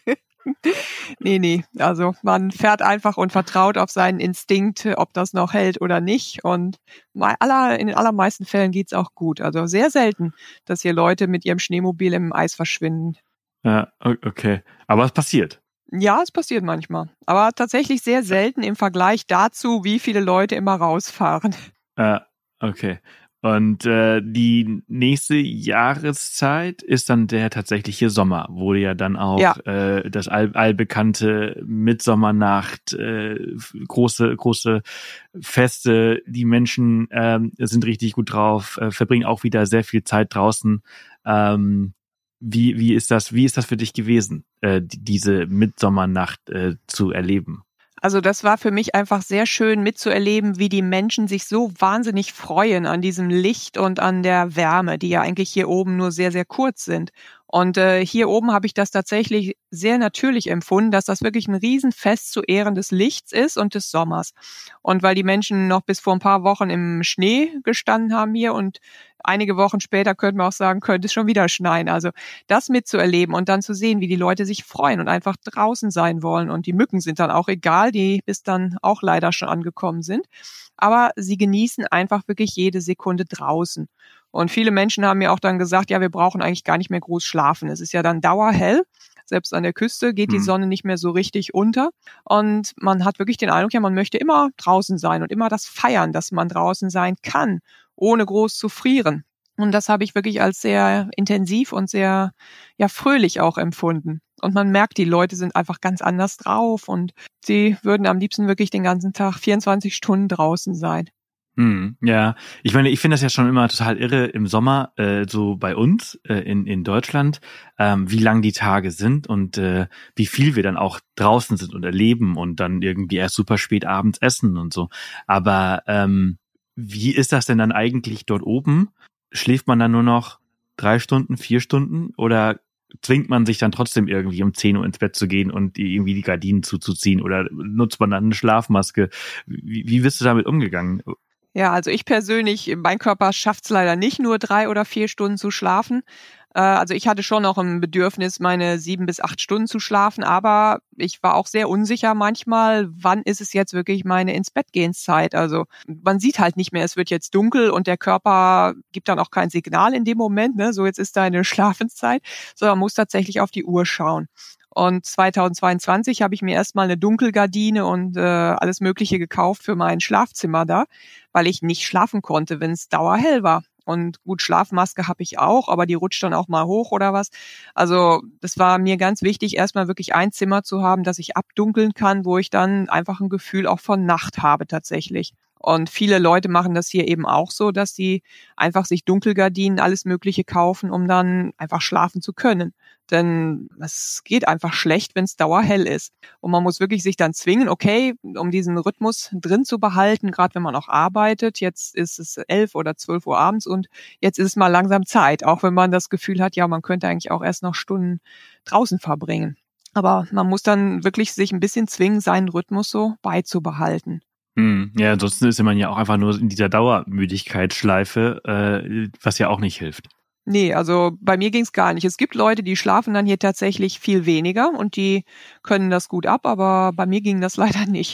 Ne, also man fährt einfach und vertraut auf seinen Instinkt, ob das noch hält oder nicht. Und in den allermeisten Fällen geht's auch gut. Also sehr selten, dass hier Leute mit ihrem Schneemobil im Eis verschwinden. Ja, okay. Aber es passiert. Ja, es passiert manchmal, aber tatsächlich sehr selten im Vergleich dazu, wie viele Leute immer rausfahren. Okay. Und die nächste Jahreszeit ist dann der tatsächliche Sommer, wo ja dann Ja, auch das allbekannte Mitsommernacht, große Feste, die Menschen sind richtig gut drauf, verbringen auch wieder sehr viel Zeit draußen. Ähm, wie ist das für dich gewesen, diese Mitsommernacht zu erleben? also das war für mich einfach sehr schön mitzuerleben, wie die Menschen sich so wahnsinnig freuen an diesem Licht und an der Wärme, die ja eigentlich hier oben nur sehr, sehr kurz sind. Und hier oben habe ich das tatsächlich sehr natürlich empfunden, dass das wirklich ein Riesenfest zu Ehren des Lichts ist und des Sommers. Und weil die Menschen noch bis vor ein paar Wochen im Schnee gestanden haben hier und einige Wochen später könnte man auch sagen, könnte es schon wieder schneien. Also das mitzuerleben und dann zu sehen, wie die Leute sich freuen und einfach draußen sein wollen. Und die Mücken sind dann auch egal, die bis dann auch leider schon angekommen sind. Aber sie genießen einfach wirklich jede Sekunde draußen. Und viele Menschen haben mir auch dann gesagt, ja, wir brauchen eigentlich gar nicht mehr groß schlafen. Es ist ja dann dauerhell. Selbst an der Küste geht die Hm. Sonne nicht mehr so richtig unter. Und man hat wirklich den Eindruck, ja, man möchte immer draußen sein und immer das feiern, dass man draußen sein kann, ohne groß zu frieren. Und das habe ich wirklich als sehr intensiv und sehr, ja, fröhlich auch empfunden. Und man merkt, die Leute sind einfach ganz anders drauf und sie würden am liebsten wirklich den ganzen Tag 24 Stunden draußen sein. Ja, ich meine, ich finde das ja schon immer total irre im Sommer, so bei uns in Deutschland, wie lang die Tage sind und wie viel wir dann auch draußen sind und erleben und dann irgendwie erst super spät abends essen und so. Aber wie ist das denn dann eigentlich dort oben? Schläft man dann nur noch 3 Stunden, 4 Stunden oder zwingt man sich dann trotzdem irgendwie um 10 Uhr ins Bett zu gehen und irgendwie die Gardinen zuzuziehen oder nutzt man dann eine Schlafmaske? Wie bist du damit umgegangen? Ja, also ich persönlich, mein Körper schafft's leider nicht, nur 3 oder 4 Stunden zu schlafen. Also ich hatte schon noch ein Bedürfnis, meine 7 bis 8 Stunden zu schlafen, aber ich war auch sehr unsicher manchmal, wann ist es jetzt wirklich meine Ins-Bett-Gehenszeit? Also man sieht halt nicht mehr, es wird jetzt dunkel und der Körper gibt dann auch kein Signal in dem Moment, ne, so jetzt ist deine Schlafenszeit, sondern man muss tatsächlich auf die Uhr schauen. Und 2022 habe ich mir erstmal eine Dunkelgardine und alles Mögliche gekauft für mein Schlafzimmer da, weil ich nicht schlafen konnte, wenn es dauerhell war. Und gut, Schlafmaske habe ich auch, aber die rutscht dann auch mal hoch oder was. Also das war mir ganz wichtig, erstmal wirklich ein Zimmer zu haben, das ich abdunkeln kann, wo ich dann einfach ein Gefühl auch von Nacht habe tatsächlich. Und viele Leute machen das hier eben auch so, dass sie einfach sich Dunkelgardinen, alles Mögliche kaufen, um dann einfach schlafen zu können. Denn es geht einfach schlecht, wenn es dauerhell ist. Und man muss wirklich sich dann zwingen, okay, um diesen Rhythmus drin zu behalten, gerade wenn man auch arbeitet, jetzt ist es 11 oder 12 Uhr abends und jetzt ist es mal langsam Zeit, auch wenn man das Gefühl hat, ja, man könnte eigentlich auch erst noch Stunden draußen verbringen. Aber man muss dann wirklich sich ein bisschen zwingen, seinen Rhythmus so beizubehalten. Ja, ansonsten ist man ja auch einfach nur in dieser Dauermüdigkeitsschleife, was ja auch nicht hilft. Nee, also bei mir ging's gar nicht. Es gibt Leute, die schlafen dann hier tatsächlich viel weniger und die können das gut ab, aber bei mir ging das leider nicht.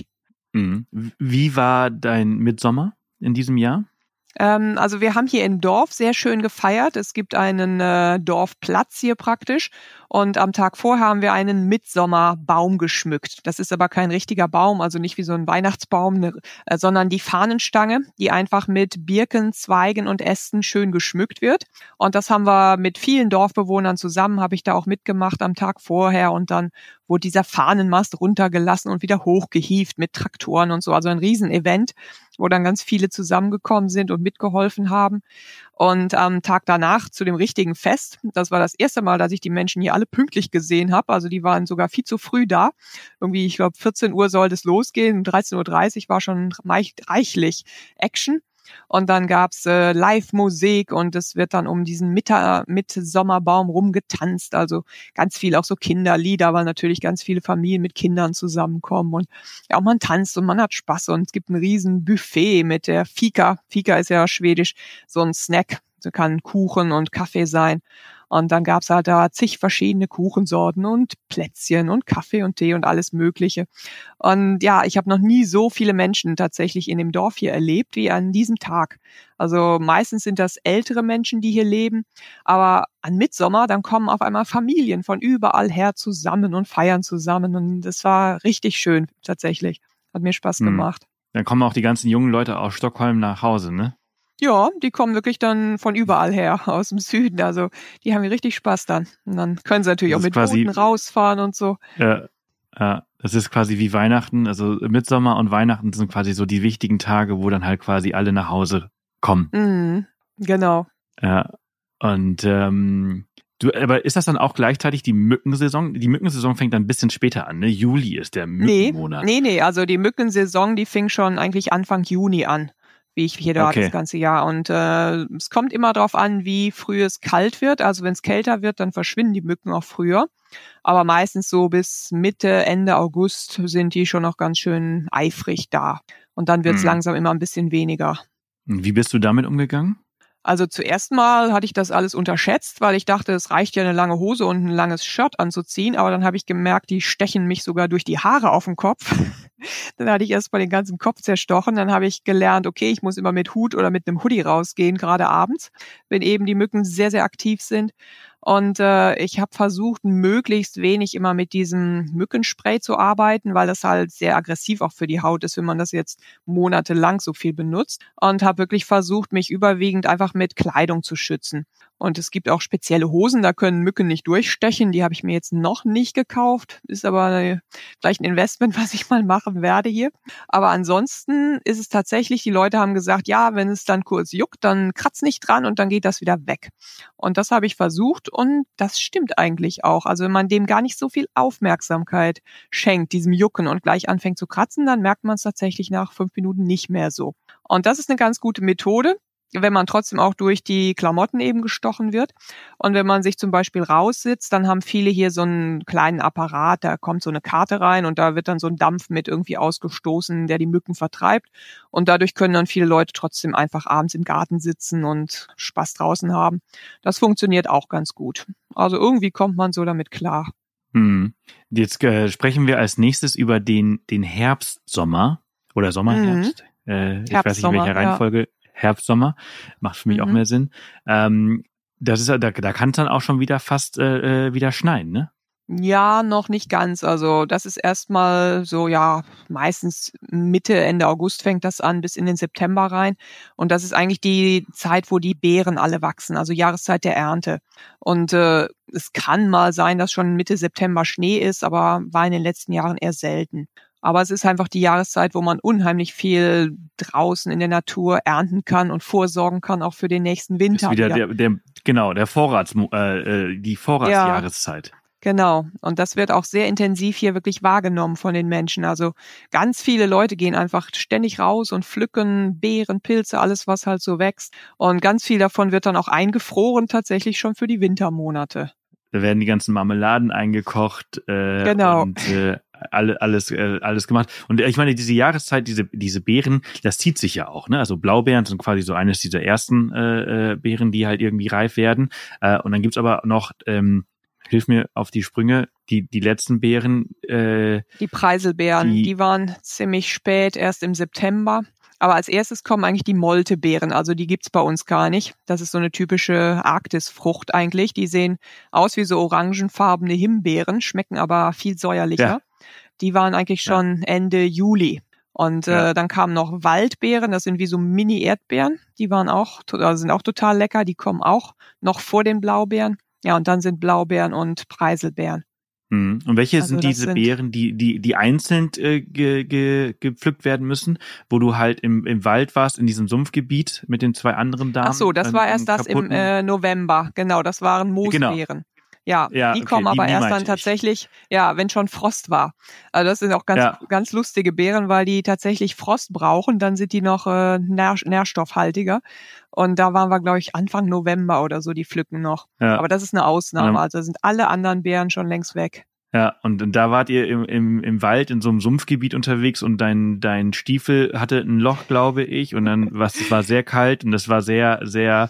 Wie war dein Mitsommer in diesem Jahr? Also wir haben hier im Dorf sehr schön gefeiert. Es gibt einen Dorfplatz hier praktisch. Und am Tag vorher haben wir einen Mitsommerbaum geschmückt. Das ist aber kein richtiger Baum, also nicht wie so ein Weihnachtsbaum, sondern die Fahnenstange, die einfach mit Birken, Zweigen und Ästen schön geschmückt wird. Und das haben wir mit vielen Dorfbewohnern zusammen, habe ich da auch mitgemacht am Tag vorher. Und dann wurde dieser Fahnenmast runtergelassen und wieder hochgehievt mit Traktoren und so. Also ein Riesenevent, wo dann ganz viele zusammengekommen sind und mitgeholfen haben. Und am Tag danach zu dem richtigen Fest, das war das erste Mal, dass ich die Menschen hier alle pünktlich gesehen habe. Also die waren sogar viel zu früh da. Irgendwie, ich glaube, 14 Uhr sollte es losgehen. Um 13:30 Uhr war schon reichlich Action. Und dann gab's Live-Musik und es wird dann um diesen Mitsommerbaum rumgetanzt. Also ganz viel auch so Kinderlieder, weil natürlich ganz viele Familien mit Kindern zusammenkommen. Und ja, man tanzt und man hat Spaß und es gibt ein riesen Buffet mit der Fika. Fika ist ja schwedisch, so ein Snack. So kann Kuchen und Kaffee sein. Und dann gab's halt da zig verschiedene Kuchensorten und Plätzchen und Kaffee und Tee und alles Mögliche. Und ja, ich habe noch nie so viele Menschen tatsächlich in dem Dorf hier erlebt wie an diesem Tag. Also meistens sind das ältere Menschen, die hier leben. Aber an Mittsommer, dann kommen auf einmal Familien von überall her zusammen und feiern zusammen. Und das war richtig schön tatsächlich. Hat mir Spaß gemacht. Dann kommen auch die ganzen jungen Leute aus Stockholm nach Hause, ne? Ja, die kommen wirklich dann von überall her, aus dem Süden. Also die haben hier richtig Spaß dann. Und dann können sie natürlich auch mit Booten rausfahren und so. Ja, das ist quasi wie Weihnachten. Also Mittsommer und Weihnachten sind quasi so die wichtigen Tage, wo dann halt quasi alle nach Hause kommen. Genau. Ja, und aber ist das dann auch gleichzeitig die Mückensaison? Die Mückensaison fängt dann ein bisschen später an, ne? Juli ist der Mückenmonat. Nee, also die Mückensaison, die fing schon eigentlich Anfang Juni an, wie ich hier da das ganze Jahr. Und es kommt immer darauf an, wie früh es kalt wird. Also wenn es kälter wird, dann verschwinden die Mücken auch früher. Aber meistens so bis Mitte, Ende August sind die schon noch ganz schön eifrig da. Und dann wird es langsam immer ein bisschen weniger. Wie bist du damit umgegangen? Also zuerst mal hatte ich das alles unterschätzt, weil ich dachte, es reicht ja eine lange Hose und ein langes Shirt anzuziehen. Aber dann habe ich gemerkt, die stechen mich sogar durch die Haare auf den Kopf. Dann hatte ich erst mal den ganzen Kopf zerstochen. Dann habe ich gelernt, okay, ich muss immer mit Hut oder mit einem Hoodie rausgehen, gerade abends, wenn eben die Mücken sehr, sehr aktiv sind. Und ich habe versucht, möglichst wenig immer mit diesem Mückenspray zu arbeiten, weil das halt sehr aggressiv auch für die Haut ist, wenn man das jetzt monatelang so viel benutzt. Und habe wirklich versucht, mich überwiegend einfach mit Kleidung zu schützen. Und es gibt auch spezielle Hosen, da können Mücken nicht durchstechen. Die habe ich mir jetzt noch nicht gekauft. Ist aber vielleicht ein Investment, was ich mal machen werde hier. Aber ansonsten ist es tatsächlich, die Leute haben gesagt, ja, wenn es dann kurz juckt, dann kratzt nicht dran und dann geht das wieder weg. Und das habe ich versucht und das stimmt eigentlich auch. Also wenn man dem gar nicht so viel Aufmerksamkeit schenkt, diesem Jucken und gleich anfängt zu kratzen, dann merkt man es tatsächlich nach 5 Minuten nicht mehr so. Und das ist eine ganz gute Methode, wenn man trotzdem auch durch die Klamotten eben gestochen wird. Und wenn man sich zum Beispiel raussitzt, dann haben viele hier so einen kleinen Apparat, da kommt so eine Karte rein und da wird dann so ein Dampf mit irgendwie ausgestoßen, der die Mücken vertreibt. Und dadurch können dann viele Leute trotzdem einfach abends im Garten sitzen und Spaß draußen haben. Das funktioniert auch ganz gut. Also irgendwie kommt man so damit klar. Jetzt sprechen wir als nächstes über den Herbst-Sommer oder Sommer-Herbst. Ich weiß nicht, in welcher Reihenfolge. Ja. Herbst-Sommer, macht für mich auch mehr Sinn. Das ist da kann es dann auch schon wieder fast wieder schneien, ne? Ja, noch nicht ganz. Also das ist erstmal so, ja, meistens Mitte, Ende August fängt das an, bis in den September rein. Und das ist eigentlich die Zeit, wo die Beeren alle wachsen, also Jahreszeit der Ernte. Und es kann mal sein, dass schon Mitte September Schnee ist, aber war in den letzten Jahren eher selten. Aber es ist einfach die Jahreszeit, wo man unheimlich viel draußen in der Natur ernten kann und vorsorgen kann, auch für den nächsten Winter. Das ist wieder die Vorratsjahreszeit. Ja, genau. Und das wird auch sehr intensiv hier wirklich wahrgenommen von den Menschen. Also ganz viele Leute gehen einfach ständig raus und pflücken Beeren, Pilze, alles, was halt so wächst. Und ganz viel davon wird dann auch eingefroren, tatsächlich schon für die Wintermonate. Da werden die ganzen Marmeladen eingekocht. Genau. Und alles gemacht. Und ich meine, diese Jahreszeit, diese Beeren, das zieht sich ja auch, ne? Also Blaubeeren sind quasi so eines dieser ersten Beeren, die halt irgendwie reif werden. Und dann gibt's aber noch, hilf mir auf die Sprünge, die letzten Beeren. Die Preiselbeeren, die waren ziemlich spät, erst im September. Aber als erstes kommen eigentlich die Moltebeeren, also die gibt's bei uns gar nicht. Das ist so eine typische Arktisfrucht eigentlich. Die sehen aus wie so orangenfarbene Himbeeren, schmecken aber viel säuerlicher. Ja. Die waren eigentlich schon Ende Juli. Und dann kamen noch Waldbeeren, das sind wie so Mini-Erdbeeren. Die waren sind auch total lecker, die kommen auch noch vor den Blaubeeren. Ja, und dann sind Blaubeeren und Preiselbeeren. Und welche sind diese Beeren, die einzeln gepflückt werden müssen, wo du halt im Wald warst, in diesem Sumpfgebiet mit den 2 anderen Damen? Ach so, das war erst das im November. Genau, das waren Moosbeeren. Genau. Ja, die kommen aber erst dann tatsächlich, wenn schon Frost war. Also das sind auch ganz lustige Beeren, weil die tatsächlich Frost brauchen, dann sind die noch nährstoffhaltiger. Und da waren wir, glaube ich, Anfang November oder so, die pflücken noch. Ja. Aber das ist eine Ausnahme, also sind alle anderen Beeren schon längst weg. Ja, und da wart ihr im Wald in so einem Sumpfgebiet unterwegs und dein Stiefel hatte ein Loch, glaube ich, und dann es war sehr kalt und das war sehr, sehr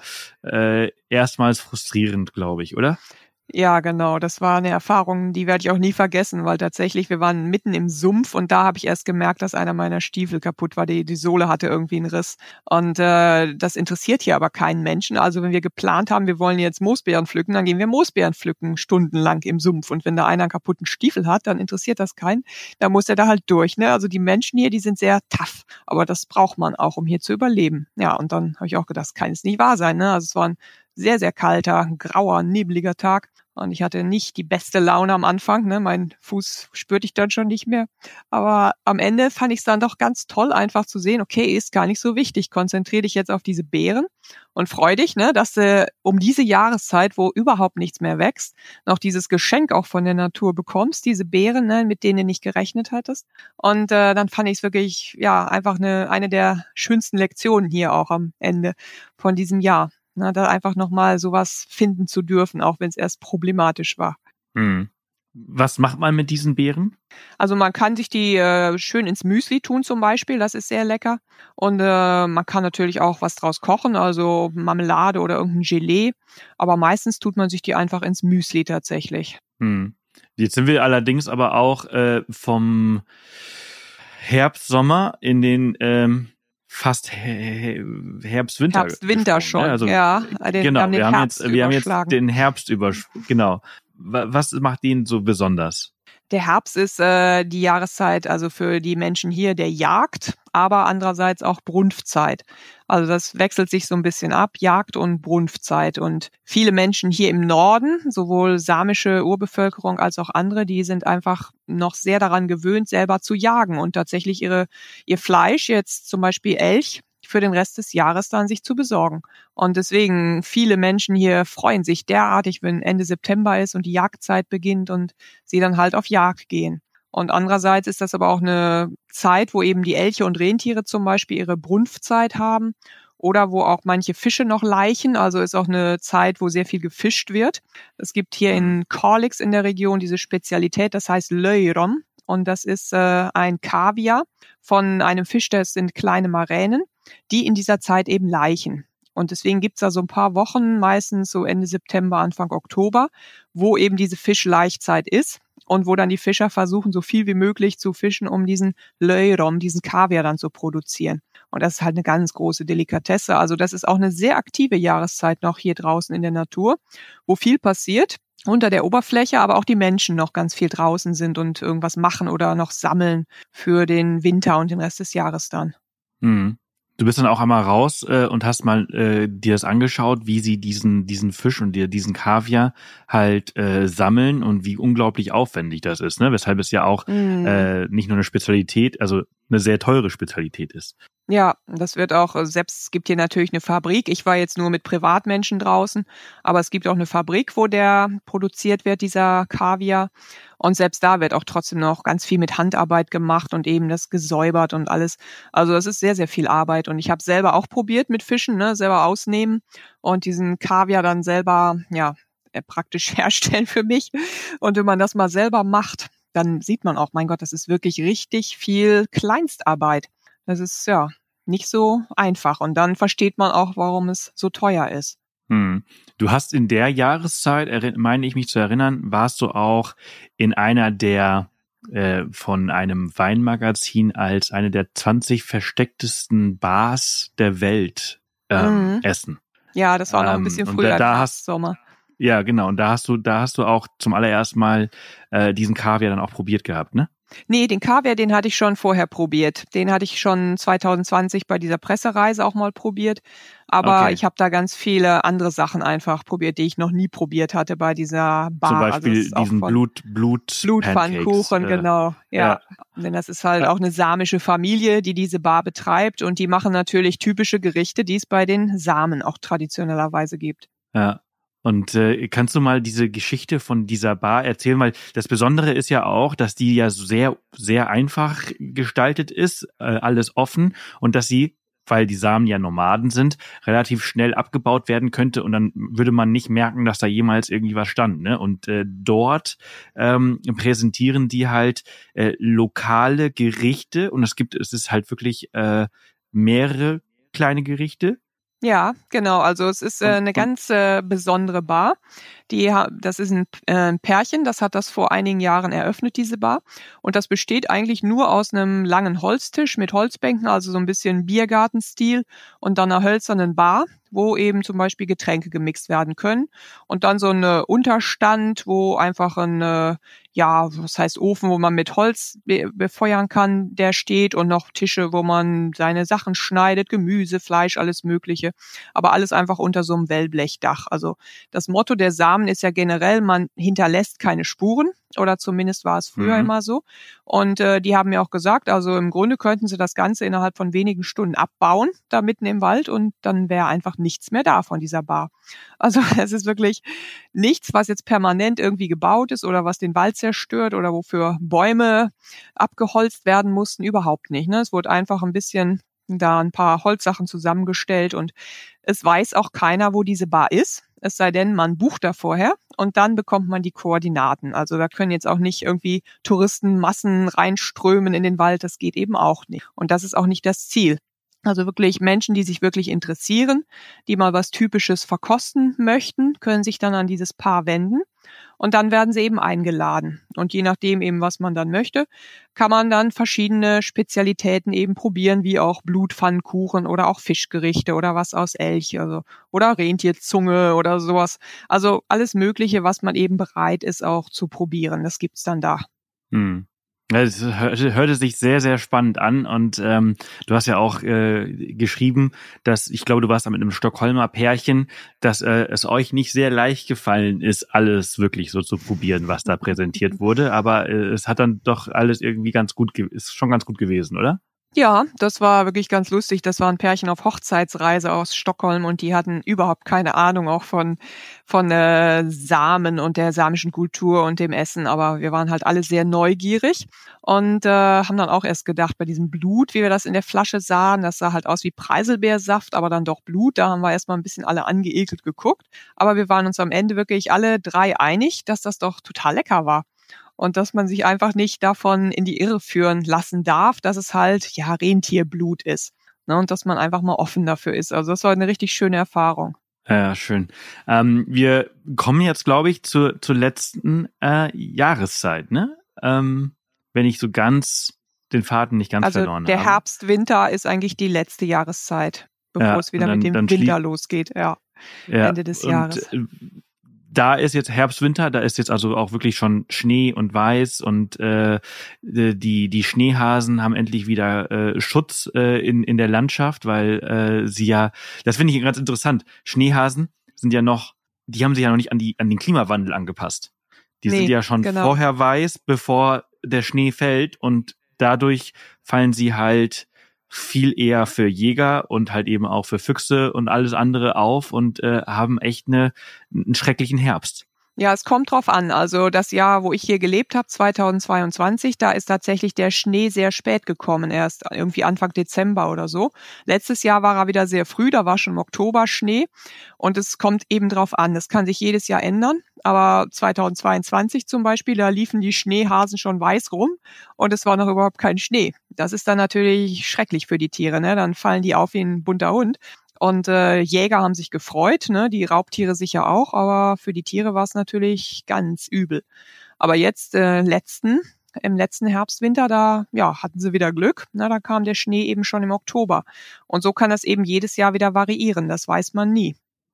erstmals frustrierend, glaube ich, oder? Ja, genau. Das war eine Erfahrung, die werde ich auch nie vergessen, weil tatsächlich, wir waren mitten im Sumpf und da habe ich erst gemerkt, dass einer meiner Stiefel kaputt war. Die Sohle hatte irgendwie einen Riss. Und das interessiert hier aber keinen Menschen. Also wenn wir geplant haben, wir wollen jetzt Moosbeeren pflücken, dann gehen wir Moosbeeren pflücken, stundenlang im Sumpf. Und wenn da einer einen kaputten Stiefel hat, dann interessiert das keinen. Da muss er da halt durch. Ne? Also die Menschen hier, die sind sehr tough. Aber das braucht man auch, um hier zu überleben. Ja, und dann habe ich auch gedacht, das kann es nicht wahr sein. Ne? Also es war ein sehr, sehr kalter, grauer, nebliger Tag. Und ich hatte nicht die beste Laune am Anfang. Ne? Mein Fuß spürte ich dann schon nicht mehr. Aber am Ende fand ich es dann doch ganz toll, einfach zu sehen, okay, ist gar nicht so wichtig. Konzentriere dich jetzt auf diese Beeren und freu dich, ne, dass du um diese Jahreszeit, wo überhaupt nichts mehr wächst, noch dieses Geschenk auch von der Natur bekommst, diese Beeren, ne, mit denen du nicht gerechnet hattest. Und dann fand ich es wirklich, einfach eine der schönsten Lektionen hier auch am Ende von diesem Jahr. Na, da einfach nochmal sowas finden zu dürfen, auch wenn es erst problematisch war. Was macht man mit diesen Beeren? Also man kann sich die schön ins Müsli tun zum Beispiel, das ist sehr lecker. Und man kann natürlich auch was draus kochen, also Marmelade oder irgendein Gelee. Aber meistens tut man sich die einfach ins Müsli tatsächlich. Jetzt sind wir allerdings aber auch vom Herbst, Sommer in den fast Herbst-Winter. Herbst-Winter schon, ne? Also, genau, wir haben jetzt den Herbst genau. Was macht den so besonders? Der Herbst ist die Jahreszeit, also für die Menschen hier der Jagd, aber andererseits auch Brunftzeit. Also das wechselt sich so ein bisschen ab, Jagd und Brunftzeit. Und viele Menschen hier im Norden, sowohl samische Urbevölkerung als auch andere, die sind einfach noch sehr daran gewöhnt, selber zu jagen und tatsächlich ihr Fleisch, jetzt zum Beispiel Elch, für den Rest des Jahres dann sich zu besorgen. Und deswegen, viele Menschen hier freuen sich derartig, wenn Ende September ist und die Jagdzeit beginnt und sie dann halt auf Jagd gehen. Und andererseits ist das aber auch eine Zeit, wo eben die Elche und Rentiere zum Beispiel ihre Brunftzeit haben oder wo auch manche Fische noch laichen. Also ist auch eine Zeit, wo sehr viel gefischt wird. Es gibt hier in Kalix in der Region diese Spezialität, das heißt Löirom. Und das ist ein Kaviar von einem Fisch, das sind kleine Maränen, die in dieser Zeit eben laichen. Und deswegen gibt's da so ein paar Wochen, meistens so Ende September, Anfang Oktober, wo eben diese Fischlaichzeit ist und wo dann die Fischer versuchen, so viel wie möglich zu fischen, um diesen Löirom, diesen Kaviar dann zu produzieren. Und das ist halt eine ganz große Delikatesse. Also das ist auch eine sehr aktive Jahreszeit noch hier draußen in der Natur, wo viel passiert unter der Oberfläche, aber auch die Menschen noch ganz viel draußen sind und irgendwas machen oder noch sammeln für den Winter und den Rest des Jahres dann. Mhm. Du bist dann auch einmal raus und hast mal dir das angeschaut, wie sie diesen Fisch und diesen Kaviar halt sammeln und wie unglaublich aufwendig das ist, ne? Weshalb es ja auch nicht nur eine Spezialität, also eine sehr teure Spezialität ist. Ja, das wird auch, selbst es gibt hier natürlich eine Fabrik. Ich war jetzt nur mit Privatmenschen draußen, aber es gibt auch eine Fabrik, wo der produziert wird, dieser Kaviar. Und selbst da wird auch trotzdem noch ganz viel mit Handarbeit gemacht und eben das gesäubert und alles. Also das ist sehr, sehr viel Arbeit. Und ich habe selber auch probiert mit Fischen, ne, selber ausnehmen und diesen Kaviar dann selber, ja, praktisch herstellen für mich. Und wenn man das mal selber macht, dann sieht man auch, mein Gott, das ist wirklich richtig viel Kleinstarbeit. Das ist ja nicht so einfach. Und dann versteht man auch, warum es so teuer ist. Du hast in der Jahreszeit, meine ich mich zu erinnern, warst du auch in einer der von einem Weinmagazin als eine der 20 verstecktesten Bars der Welt essen. Ja, das war noch ein bisschen früher, Sommer. Ja, genau. Und da hast du auch zum allerersten Mal diesen Kaviar dann auch probiert gehabt, ne? Nee, den Kaviar, den hatte ich schon vorher probiert. Den hatte ich schon 2020 bei dieser Pressereise auch mal probiert. Aber okay, ich habe da ganz viele andere Sachen einfach probiert, die ich noch nie probiert hatte bei dieser Bar. Zum Beispiel also diesen Blutpfannkuchen, genau. Ja. Denn das ist halt auch eine samische Familie, die diese Bar betreibt. Und die machen natürlich typische Gerichte, die es bei den Samen auch traditionellerweise gibt. Ja. Und kannst du mal diese Geschichte von dieser Bar erzählen? Weil das Besondere ist ja auch, dass die ja sehr, sehr einfach gestaltet ist, alles offen und dass sie, weil die Samen ja Nomaden sind, relativ schnell abgebaut werden könnte und dann würde man nicht merken, dass da jemals irgendwie was stand, ne? Und dort präsentieren die halt lokale Gerichte und es ist halt wirklich mehrere kleine Gerichte. Ja, genau. Also es ist eine ganz besondere Bar. Das ist ein Pärchen, das hat das vor einigen Jahren eröffnet, diese Bar. Und das besteht eigentlich nur aus einem langen Holztisch mit Holzbänken, also so ein bisschen Biergartenstil und dann einer hölzernen Bar, wo eben zum Beispiel Getränke gemixt werden können. Und dann so eine Unterstand, wo einfach was heißt Ofen, wo man mit Holz befeuern kann, der steht und noch Tische, wo man seine Sachen schneidet, Gemüse, Fleisch, alles Mögliche. Aber alles einfach unter so einem Wellblechdach. Also das Motto der Samen ist ja generell, man hinterlässt keine Spuren. Oder zumindest war es früher immer so. Und die haben mir auch gesagt, also im Grunde könnten sie das Ganze innerhalb von wenigen Stunden abbauen, da mitten im Wald, und dann wäre einfach nichts mehr da von dieser Bar. Also es ist wirklich nichts, was jetzt permanent irgendwie gebaut ist oder was den Wald zerstört oder wofür Bäume abgeholzt werden mussten, überhaupt nicht. Ne? Es wurde einfach ein bisschen da ein paar Holzsachen zusammengestellt und es weiß auch keiner, wo diese Bar ist. Es sei denn, man bucht da vorher und dann bekommt man die Koordinaten. Also da können jetzt auch nicht irgendwie Touristenmassen reinströmen in den Wald. Das geht eben auch nicht. Und das ist auch nicht das Ziel. Also wirklich Menschen, die sich wirklich interessieren, die mal was Typisches verkosten möchten, können sich dann an dieses Paar wenden. Und dann werden sie eben eingeladen. Und je nachdem eben, was man dann möchte, kann man dann verschiedene Spezialitäten eben probieren, wie auch Blutpfannkuchen oder auch Fischgerichte oder was aus Elch, also, oder Rentierzunge oder sowas. Also alles Mögliche, was man eben bereit ist auch zu probieren. Das gibt's dann da. Hm. Ja, es hörte sich sehr, sehr spannend an und du hast ja auch geschrieben, dass, ich glaube, du warst da mit einem Stockholmer Pärchen, dass es euch nicht sehr leicht gefallen ist, alles wirklich so zu probieren, was da präsentiert wurde, aber es hat dann doch alles irgendwie ist schon ganz gut gewesen, oder? Ja, das war wirklich ganz lustig. Das war ein Pärchen auf Hochzeitsreise aus Stockholm und die hatten überhaupt keine Ahnung auch von Samen und der samischen Kultur und dem Essen. Aber wir waren halt alle sehr neugierig und haben dann auch erst gedacht, bei diesem Blut, wie wir das in der Flasche sahen, das sah halt aus wie Preiselbeersaft, aber dann doch Blut. Da haben wir erstmal ein bisschen alle angeekelt geguckt. Aber wir waren uns am Ende wirklich alle drei einig, dass das doch total lecker war. Und dass man sich einfach nicht davon in die Irre führen lassen darf, dass es halt, ja, Rentierblut ist. Ne? Und dass man einfach mal offen dafür ist. Also das war eine richtig schöne Erfahrung. Ja, schön. Wir kommen jetzt, glaube ich, zur letzten Jahreszeit, ne? Wenn ich so ganz den Faden nicht ganz verloren habe. Also der Herbst, Winter ist eigentlich die letzte Jahreszeit, bevor es wieder mit dem Winter losgeht. Ja, Ende des Jahres. Da ist jetzt Herbst, Winter, da ist jetzt also auch wirklich schon Schnee und Weiß und die Schneehasen haben endlich wieder Schutz in der Landschaft, weil sie ja, das finde ich ganz interessant, Schneehasen sind ja noch, die haben sich ja noch nicht an den Klimawandel angepasst. Die sind ja schon vorher weiß, bevor der Schnee fällt und dadurch fallen sie halt viel eher für Jäger und halt eben auch für Füchse und alles andere auf und haben echt einen schrecklichen Herbst. Ja, es kommt drauf an. Also das Jahr, wo ich hier gelebt habe, 2022, da ist tatsächlich der Schnee sehr spät gekommen, erst irgendwie Anfang Dezember oder so. Letztes Jahr war er wieder sehr früh, da war schon im Oktober Schnee und es kommt eben drauf an. Das kann sich jedes Jahr ändern, aber 2022 zum Beispiel, da liefen die Schneehasen schon weiß rum und es war noch überhaupt kein Schnee. Das ist dann natürlich schrecklich für die Tiere, ne? Dann fallen die auf wie ein bunter Hund. Und Jäger haben sich gefreut, ne? Die Raubtiere sicher auch, aber für die Tiere war es natürlich ganz übel. Aber jetzt im letzten Herbst, Winter, da hatten sie wieder Glück. Na, da kam der Schnee eben schon im Oktober. Und so kann das eben jedes Jahr wieder variieren. Das weiß man nie.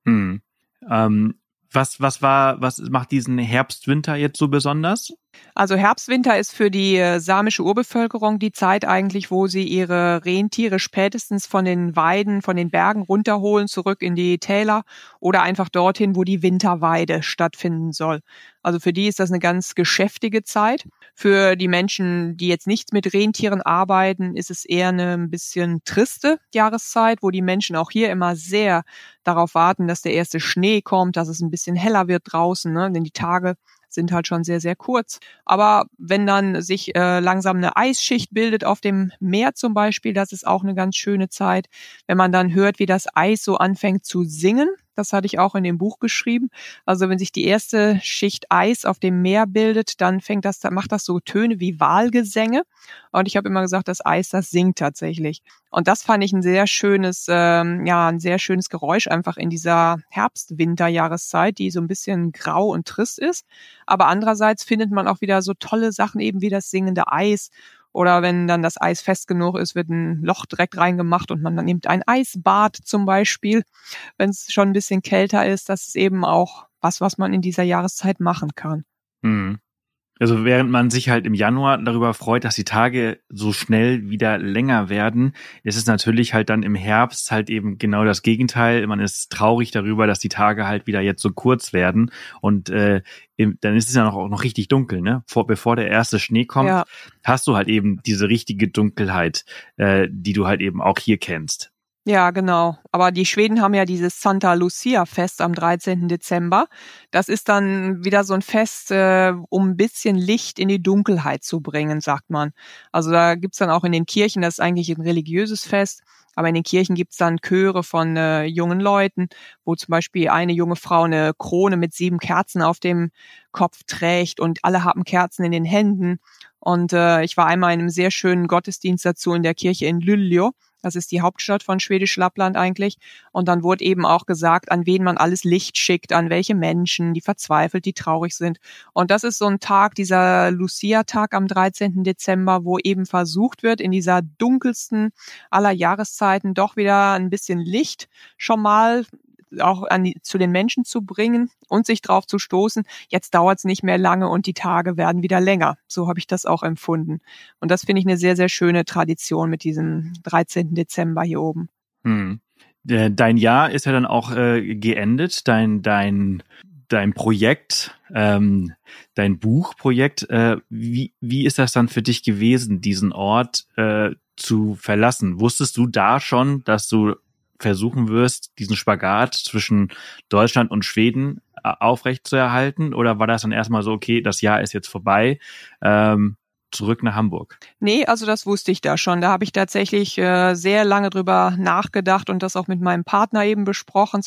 Was macht diesen Herbst, Winter jetzt so besonders? Also Herbst, Winter ist für die samische Urbevölkerung die Zeit eigentlich, wo sie ihre Rentiere spätestens von den Weiden, von den Bergen runterholen, zurück in die Täler oder einfach dorthin, wo die Winterweide stattfinden soll. Also für die ist das eine ganz geschäftige Zeit. Für die Menschen, die jetzt nicht mit Rentieren arbeiten, ist es eher eine ein bisschen triste Jahreszeit, wo die Menschen auch hier immer sehr darauf warten, dass der erste Schnee kommt, dass es ein bisschen heller wird draußen, ne? Denn die Tage sind halt schon sehr, sehr kurz. Aber wenn dann sich langsam eine Eisschicht bildet auf dem Meer zum Beispiel, das ist auch eine ganz schöne Zeit. Wenn man dann hört, wie das Eis so anfängt zu singen, das hatte ich auch in dem Buch geschrieben. Also wenn sich die erste Schicht Eis auf dem Meer bildet, dann macht das so Töne wie Walgesänge. Und ich habe immer gesagt, das Eis, das singt tatsächlich. Und das fand ich ein sehr schönes Geräusch einfach in dieser Herbst-Winter-Jahreszeit, die so ein bisschen grau und trist ist. Aber andererseits findet man auch wieder so tolle Sachen eben wie das singende Eis. Oder wenn dann das Eis fest genug ist, wird ein Loch direkt reingemacht und man dann nimmt ein Eisbad zum Beispiel, wenn es schon ein bisschen kälter ist. Das ist eben auch was man in dieser Jahreszeit machen kann. Mhm. Also während man sich halt im Januar darüber freut, dass die Tage so schnell wieder länger werden, ist es natürlich halt dann im Herbst halt eben genau das Gegenteil. Man ist traurig darüber, dass die Tage halt wieder jetzt so kurz werden und dann ist es ja auch noch richtig dunkel, ne? Bevor der erste Schnee kommt, hast du halt eben diese richtige Dunkelheit, die du halt eben auch hier kennst. Ja, genau. Aber die Schweden haben ja dieses Santa Lucia-Fest am 13. Dezember. Das ist dann wieder so ein Fest, um ein bisschen Licht in die Dunkelheit zu bringen, sagt man. Also da gibt's dann auch in den Kirchen, das ist eigentlich ein religiöses Fest, aber in den Kirchen gibt's dann Chöre von jungen Leuten, wo zum Beispiel eine junge Frau eine Krone mit 7 Kerzen auf dem Kopf trägt und alle haben Kerzen in den Händen. Und ich war einmal in einem sehr schönen Gottesdienst dazu in der Kirche in Luleå. Das ist die Hauptstadt von Schwedisch Lappland eigentlich. Und dann wurde eben auch gesagt, an wen man alles Licht schickt, an welche Menschen, die verzweifelt, die traurig sind. Und das ist so ein Tag, dieser Lucia-Tag am 13. Dezember, wo eben versucht wird, in dieser dunkelsten aller Jahreszeiten doch wieder ein bisschen Licht schon mal auch zu den Menschen zu bringen und sich drauf zu stoßen, jetzt dauert es nicht mehr lange und die Tage werden wieder länger. So habe ich das auch empfunden. Und das finde ich eine sehr, sehr schöne Tradition mit diesem 13. Dezember hier oben. Dein Jahr ist ja dann auch geendet, dein Projekt, dein Buchprojekt. Wie ist das dann für dich gewesen, diesen Ort zu verlassen? Wusstest du da schon, dass du versuchen wirst, diesen Spagat zwischen Deutschland und Schweden aufrechtzuerhalten? Oder war das dann erstmal so, okay, das Jahr ist jetzt vorbei, zurück nach Hamburg? Nee, also das wusste ich da schon. Da habe ich tatsächlich sehr lange drüber nachgedacht und das auch mit meinem Partner eben besprochen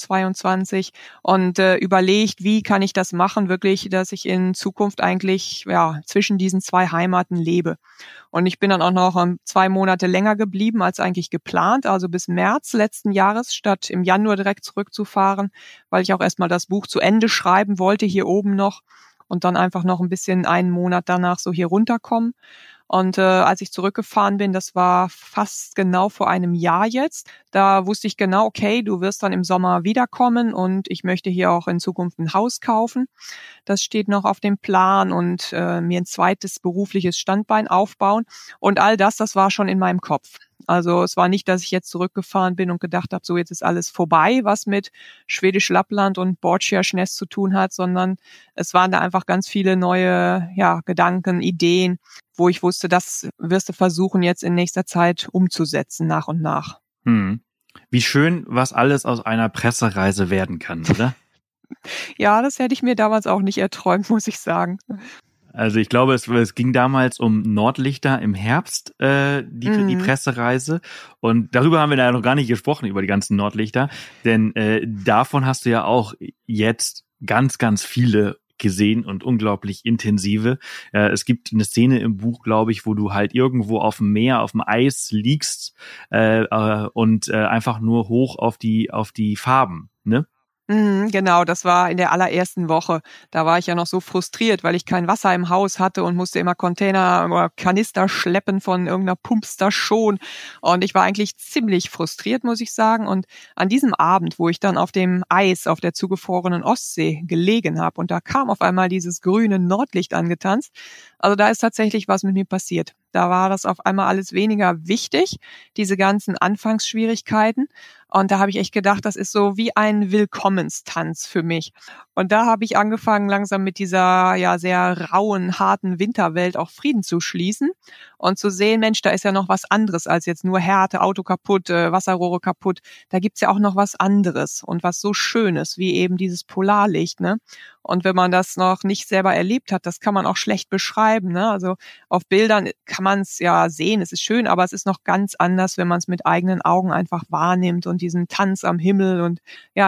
2022 und überlegt, wie kann ich das machen, wirklich, dass ich in Zukunft eigentlich zwischen diesen zwei Heimaten lebe. Und ich bin dann auch noch 2 Monate länger geblieben als eigentlich geplant, also bis März letzten Jahres, statt im Januar direkt zurückzufahren, weil ich auch erstmal das Buch zu Ende schreiben wollte, hier oben noch. Und dann einfach noch ein bisschen einen Monat danach so hier runterkommen. Und als ich zurückgefahren bin, das war fast genau vor einem Jahr jetzt, da wusste ich genau, okay, du wirst dann im Sommer wiederkommen und ich möchte hier auch in Zukunft ein Haus kaufen. Das steht noch auf dem Plan und mir ein zweites berufliches Standbein aufbauen. Und all das war schon in meinem Kopf. Also es war nicht, dass ich jetzt zurückgefahren bin und gedacht habe, so jetzt ist alles vorbei, was mit Schwedisch Lappland und Bordskärsnäs zu tun hat, sondern es waren da einfach ganz viele neue Gedanken, Ideen, wo ich wusste, das wirst du versuchen jetzt in nächster Zeit umzusetzen, nach und nach. Wie schön, was alles aus einer Pressereise werden kann, oder? Ja, das hätte ich mir damals auch nicht erträumt, muss ich sagen. Also ich glaube, es ging damals um Nordlichter im Herbst, die Pressereise. Und darüber haben wir ja noch gar nicht gesprochen, über die ganzen Nordlichter. Denn davon hast du ja auch jetzt ganz, ganz viele gesehen und unglaublich intensive. Es gibt eine Szene im Buch, glaube ich, wo du halt irgendwo auf dem Meer, auf dem Eis liegst und einfach nur hoch auf die Farben, ne? Genau, das war in der allerersten Woche. Da war ich ja noch so frustriert, weil ich kein Wasser im Haus hatte und musste immer Container oder Kanister schleppen von irgendeiner Pumpstation. Und ich war eigentlich ziemlich frustriert, muss ich sagen. Und an diesem Abend, wo ich dann auf dem Eis auf der zugefrorenen Ostsee gelegen habe und da kam auf einmal dieses grüne Nordlicht angetanzt, also da ist tatsächlich was mit mir passiert. Da war das auf einmal alles weniger wichtig, diese ganzen Anfangsschwierigkeiten. Und da habe ich echt gedacht, das ist so wie ein Willkommenstanz für mich. Und da habe ich angefangen, langsam mit dieser sehr rauen, harten Winterwelt auch Frieden zu schließen und zu sehen, Mensch, da ist ja noch was anderes als jetzt nur Härte, Auto kaputt, Wasserrohre kaputt. Da gibt's ja auch noch was anderes und was so Schönes, wie eben dieses Polarlicht, ne? Und wenn man das noch nicht selber erlebt hat, das kann man auch schlecht beschreiben, ne? Also auf Bildern kann man es ja sehen, es ist schön, aber es ist noch ganz anders, wenn man es mit eigenen Augen einfach wahrnimmt und diesen Tanz am Himmel und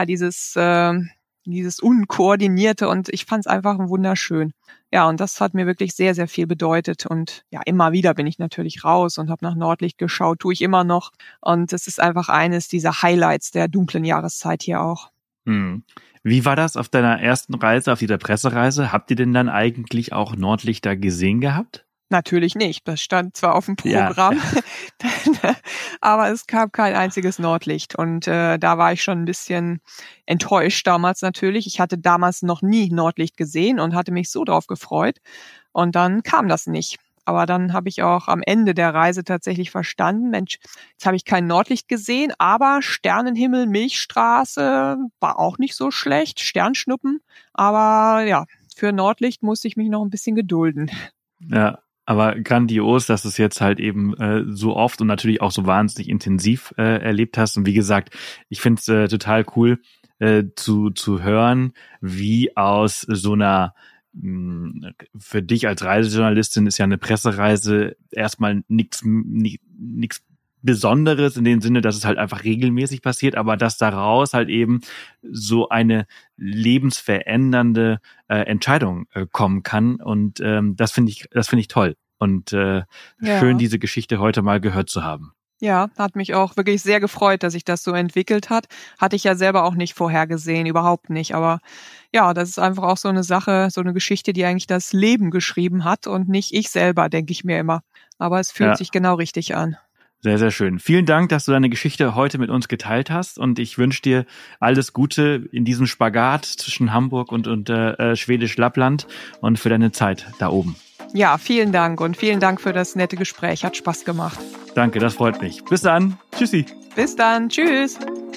dieses Unkoordinierte, und ich fand es einfach wunderschön. Ja, und das hat mir wirklich sehr, sehr viel bedeutet und ja, immer wieder bin ich natürlich raus und habe nach Nordlicht geschaut, tue ich immer noch, und es ist einfach eines dieser Highlights der dunklen Jahreszeit hier auch. Wie war das auf deiner ersten Reise, auf dieser Pressereise? Habt ihr denn dann eigentlich auch Nordlichter gesehen gehabt? Natürlich nicht. Das stand zwar auf dem Programm, aber es gab kein einziges Nordlicht. Und da war ich schon ein bisschen enttäuscht damals natürlich. Ich hatte damals noch nie Nordlicht gesehen und hatte mich so drauf gefreut. Und dann kam das nicht. Aber dann habe ich auch am Ende der Reise tatsächlich verstanden, Mensch, jetzt habe ich kein Nordlicht gesehen, aber Sternenhimmel, Milchstraße war auch nicht so schlecht, Sternschnuppen. Aber ja, für Nordlicht musste ich mich noch ein bisschen gedulden. Ja, aber grandios, dass du es jetzt halt eben so oft und natürlich auch so wahnsinnig intensiv erlebt hast. Und wie gesagt, ich finde es total cool zu hören, wie aus so einer, für dich als Reisejournalistin ist ja eine Pressereise erstmal nichts Besonderes in dem Sinne, dass es halt einfach regelmäßig passiert, aber dass daraus halt eben so eine lebensverändernde Entscheidung kommen kann, und das finde ich toll und schön, diese Geschichte heute mal gehört zu haben. Ja, hat mich auch wirklich sehr gefreut, dass sich das so entwickelt hat. Hatte ich ja selber auch nicht vorhergesehen, überhaupt nicht. Aber ja, das ist einfach auch so eine Sache, so eine Geschichte, die eigentlich das Leben geschrieben hat und nicht ich selber, denke ich mir immer. Aber es fühlt sich genau richtig an. Sehr, sehr schön. Vielen Dank, dass du deine Geschichte heute mit uns geteilt hast und ich wünsche dir alles Gute in diesem Spagat zwischen Hamburg und Schwedisch Lappland und für deine Zeit da oben. Ja, vielen Dank und vielen Dank für das nette Gespräch. Hat Spaß gemacht. Danke, das freut mich. Bis dann. Tschüssi. Bis dann. Tschüss.